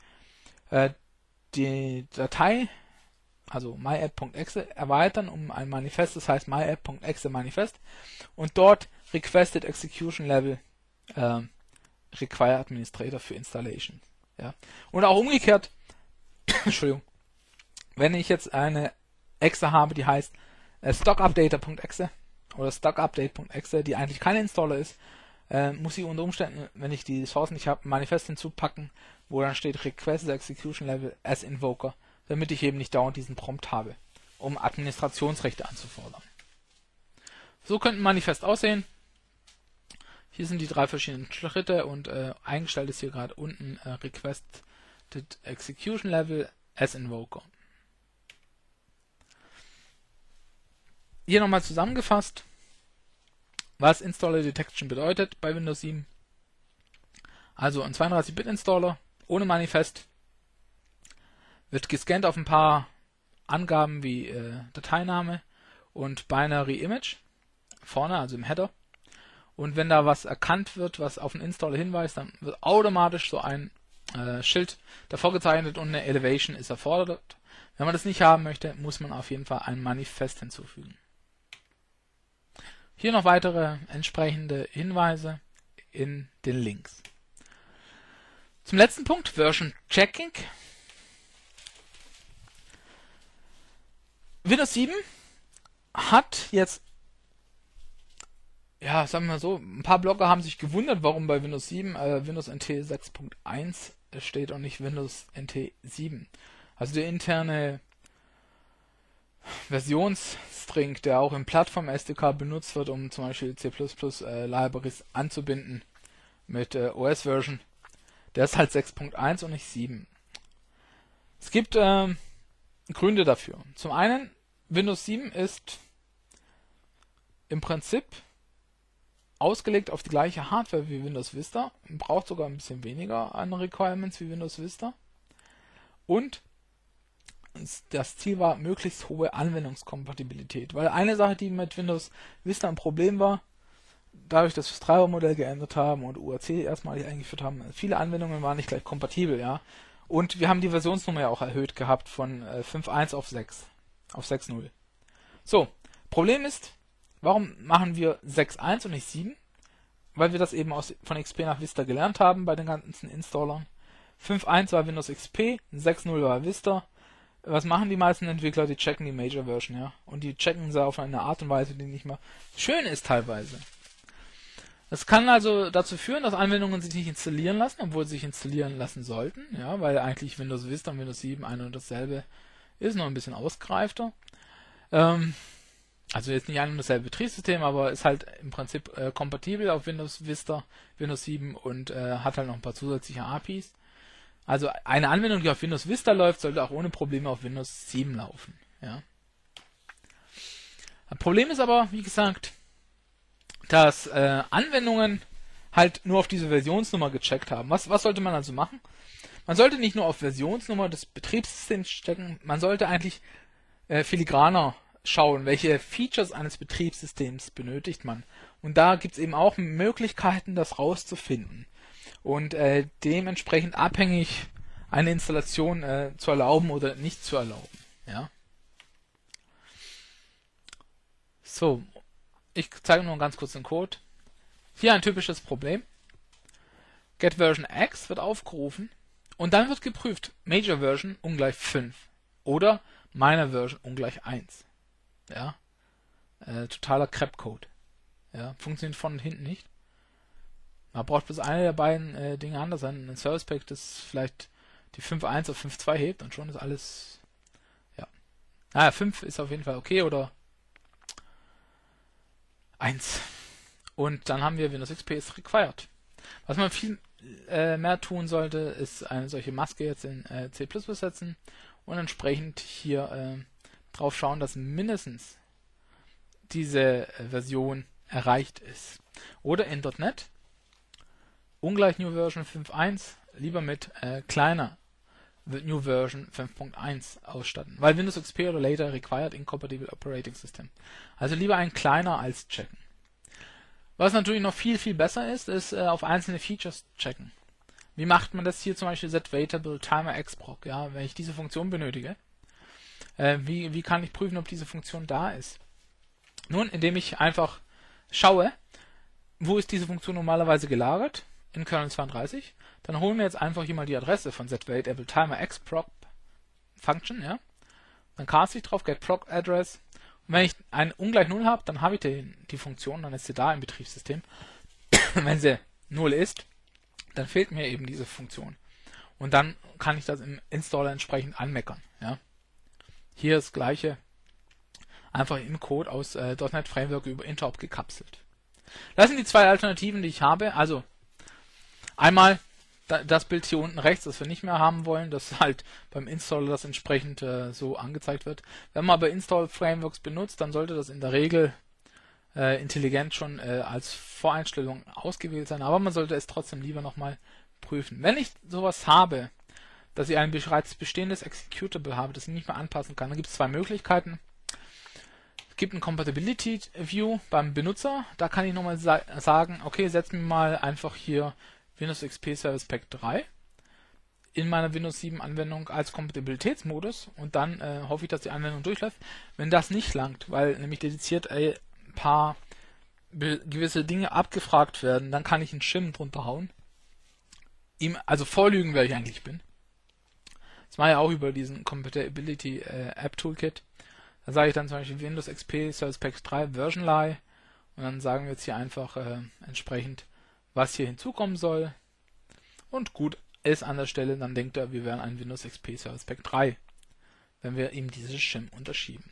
die Datei, also myapp.exe, erweitern um ein Manifest, das heißt myapp.exe Manifest, und dort Requested Execution Level Require Administrator für Installation. Ja. Und auch umgekehrt, Entschuldigung, wenn ich jetzt eine Exe habe, die heißt stockupdater.exe oder stockupdate.exe, die eigentlich kein Installer ist, muss ich unter Umständen, wenn ich die Ressourcen nicht habe, ein Manifest hinzupacken, wo dann steht Requested Execution Level as Invoker, damit ich eben nicht dauernd diesen Prompt habe, um Administrationsrechte anzufordern. So könnte ein Manifest aussehen. Hier sind die 3 verschiedenen Schritte und eingestellt ist hier gerade unten Requested Execution Level as Invoker. Hier nochmal zusammengefasst, was Installer Detection bedeutet bei Windows 7. Also ein 32-Bit-Installer ohne Manifest wird gescannt auf ein paar Angaben wie Dateiname und Binary Image vorne, also im Header. Und wenn da was erkannt wird, was auf einen Installer hinweist, dann wird automatisch so ein Schild davor gezeichnet und eine Elevation ist erfordert. Wenn man das nicht haben möchte, muss man auf jeden Fall ein Manifest hinzufügen. Hier noch weitere entsprechende Hinweise in den Links. Zum letzten Punkt, Version Checking. Windows 7 hat jetzt, ja, sagen wir mal so, ein paar Blogger haben sich gewundert, warum bei Windows 7 Windows NT 6.1 steht und nicht Windows NT 7. Also der interne Versionsstring, der auch im Plattform-SDK benutzt wird, um zum Beispiel C++ Libraries anzubinden mit OS-Version, der ist halt 6.1 und nicht 7. Es gibt Gründe dafür. Zum einen, Windows 7 ist im Prinzip ausgelegt auf die gleiche Hardware wie Windows Vista, braucht sogar ein bisschen weniger an Requirements wie Windows Vista. Und das Ziel war möglichst hohe Anwendungskompatibilität, weil eine Sache, die mit Windows Vista ein Problem war, dadurch, dass wir das Treibermodell geändert haben und UAC erstmalig eingeführt haben, viele Anwendungen waren nicht gleich kompatibel, ja. Und wir haben die Versionsnummer ja auch erhöht gehabt von 5.1 auf 6, auf 6.0. So, Problem ist, warum machen wir 6.1 und nicht 7? Weil wir das eben von XP nach Vista gelernt haben bei den ganzen Installern. 5.1 war Windows XP, 6.0 war Vista. Was machen die meisten Entwickler? Die checken die Major Version, ja. Und die checken sie auf eine Art und Weise, die nicht mehr schön ist teilweise. Das kann also dazu führen, dass Anwendungen sich nicht installieren lassen, obwohl sie sich installieren lassen sollten, ja, weil eigentlich Windows Vista und Windows 7 ein und dasselbe ist, noch ein bisschen ausgereifter. Also jetzt nicht ein und dasselbe Betriebssystem, aber ist halt im Prinzip kompatibel auf Windows Vista, Windows 7 und hat halt noch ein paar zusätzliche APIs. Also eine Anwendung, die auf Windows Vista läuft, sollte auch ohne Probleme auf Windows 7 laufen. Ja. Das Problem ist aber, wie gesagt, dass Anwendungen halt nur auf diese Versionsnummer gecheckt haben. Was sollte man also machen? Man sollte nicht nur auf Versionsnummer des Betriebssystems checken, man sollte eigentlich filigraner schauen, welche Features eines Betriebssystems benötigt man. Und da gibt es eben auch Möglichkeiten, das rauszufinden. Und dementsprechend abhängig eine Installation zu erlauben oder nicht zu erlauben. Ja. So, ich zeige nur ganz kurz den Code. Hier ein typisches Problem. GetVersion X wird aufgerufen und dann wird geprüft, Major Version ungleich 5 oder Minor Version ungleich 1. Ja, totaler Crap-Code. Ja, funktioniert von und hinten nicht. Man braucht bloß eine der beiden Dinge anders sein. Ein Service Pack, das vielleicht die 5.1 auf 5.2 hebt und schon ist alles, ja. Naja, 5 ist auf jeden Fall okay oder 1. Und dann haben wir Windows XP ist required. Was man viel mehr tun sollte, ist eine solche Maske jetzt in C++ setzen und entsprechend hier drauf schauen, dass mindestens diese Version erreicht ist. Oder in .NET ungleich New Version 5.1 lieber mit kleiner New Version 5.1 ausstatten, weil Windows XP oder later required incompatible operating system. Also lieber ein kleiner als checken. Was natürlich noch viel, viel besser ist, ist auf einzelne Features checken. Wie macht man das hier zum Beispiel setWaitable Timer Xproc? Ja, wenn ich diese Funktion benötige, wie kann ich prüfen, ob diese Funktion da ist? Nun, indem ich einfach schaue, wo ist diese Funktion normalerweise gelagert? In Kernel 32. Dann holen wir jetzt einfach hier mal die Adresse von setWaitable Timer Xproc Function, ja. Dann caste ich drauf getProc Address. Und wenn ich ein ungleich 0 habe, dann habe ich die Funktion, dann ist sie da im Betriebssystem. Wenn sie 0 ist, dann fehlt mir eben diese Funktion. Und dann kann ich das im Installer entsprechend anmeckern. Ja. Hier das gleiche, einfach im Code aus .NET Framework über Interop gekapselt. Das sind die zwei Alternativen, die ich habe. Also einmal das Bild hier unten rechts, das wir nicht mehr haben wollen, dass halt beim Installer das entsprechend so angezeigt wird. Wenn man aber Install Frameworks benutzt, dann sollte das in der Regel intelligent schon als Voreinstellung ausgewählt sein, aber man sollte es trotzdem lieber nochmal prüfen. Wenn ich sowas habe, dass ich ein bereits bestehendes Executable habe, das ich nicht mehr anpassen kann, dann gibt es zwei Möglichkeiten. Es gibt ein Compatibility View beim Benutzer, da kann ich nochmal sagen, okay, setz mir mal einfach hier Windows XP Service Pack 3 in meiner Windows 7 Anwendung als Kompatibilitätsmodus und dann hoffe ich, dass die Anwendung durchläuft. Wenn das nicht langt, weil nämlich dediziert ein paar gewisse Dinge abgefragt werden, dann kann ich einen Shim drunter hauen. Ihm also vorlügen, wer ich eigentlich bin. Das war ja auch über diesen Compatibility App Toolkit. Da sage ich dann zum Beispiel Windows XP Service Pack 3 Version Lie und dann sagen wir jetzt hier einfach entsprechend, was hier hinzukommen soll. Und gut ist an der Stelle, dann denkt er, wir wären ein Windows XP Service Pack 3, wenn wir ihm dieses Shim unterschieben.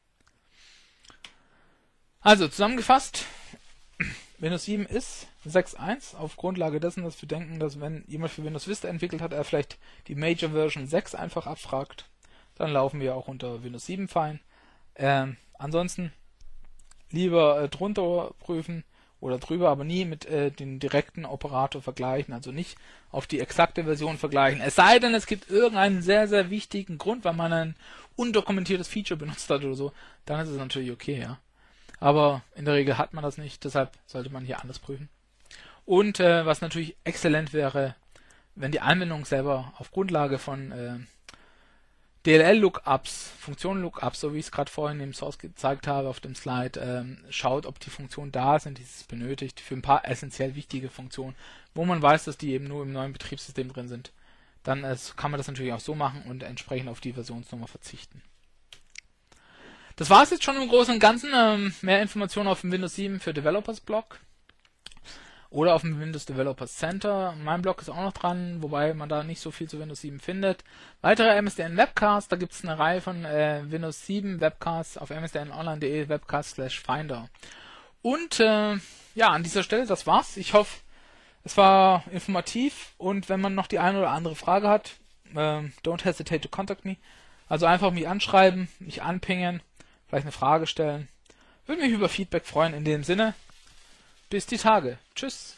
Also zusammengefasst, Windows 7 ist 6.1 auf Grundlage dessen, dass wir denken, dass wenn jemand für Windows Vista entwickelt hat, er vielleicht die Major Version 6 einfach abfragt. Dann laufen wir auch unter Windows 7 fein. Ansonsten lieber drunter prüfen oder drüber, aber nie mit dem direkten Operator vergleichen, also nicht auf die exakte Version vergleichen. Es sei denn, es gibt irgendeinen sehr, sehr wichtigen Grund, weil man ein undokumentiertes Feature benutzt hat oder so, dann ist es natürlich okay, ja. Aber in der Regel hat man das nicht, deshalb sollte man hier anders prüfen. Und was natürlich exzellent wäre, wenn die Anwendung selber auf Grundlage von DLL-Lookups, Funktionen-Lookups, so wie ich es gerade vorhin im Source gezeigt habe auf dem Slide, schaut, ob die Funktionen da sind, die es benötigt, für ein paar essentiell wichtige Funktionen, wo man weiß, dass die eben nur im neuen Betriebssystem drin sind. Dann kann man das natürlich auch so machen und entsprechend auf die Versionsnummer verzichten. Das war es jetzt schon im Großen und Ganzen. Mehr Informationen auf dem Windows 7 für Developers Blog oder auf dem Windows Developers Center. Mein Blog ist auch noch dran, wobei man da nicht so viel zu Windows 7 findet. Weitere MSDN Webcasts, da gibt es eine Reihe von Windows 7 Webcasts auf msdnonline.de webcast/finder. Und ja, an dieser Stelle, das war's. Ich hoffe, Es war informativ und wenn man noch die eine oder andere Frage hat, don't hesitate to contact me. Also einfach mich anschreiben, mich anpingen, vielleicht eine Frage stellen. Würde mich über Feedback freuen. In dem Sinne, bis die Tage. Tschüss.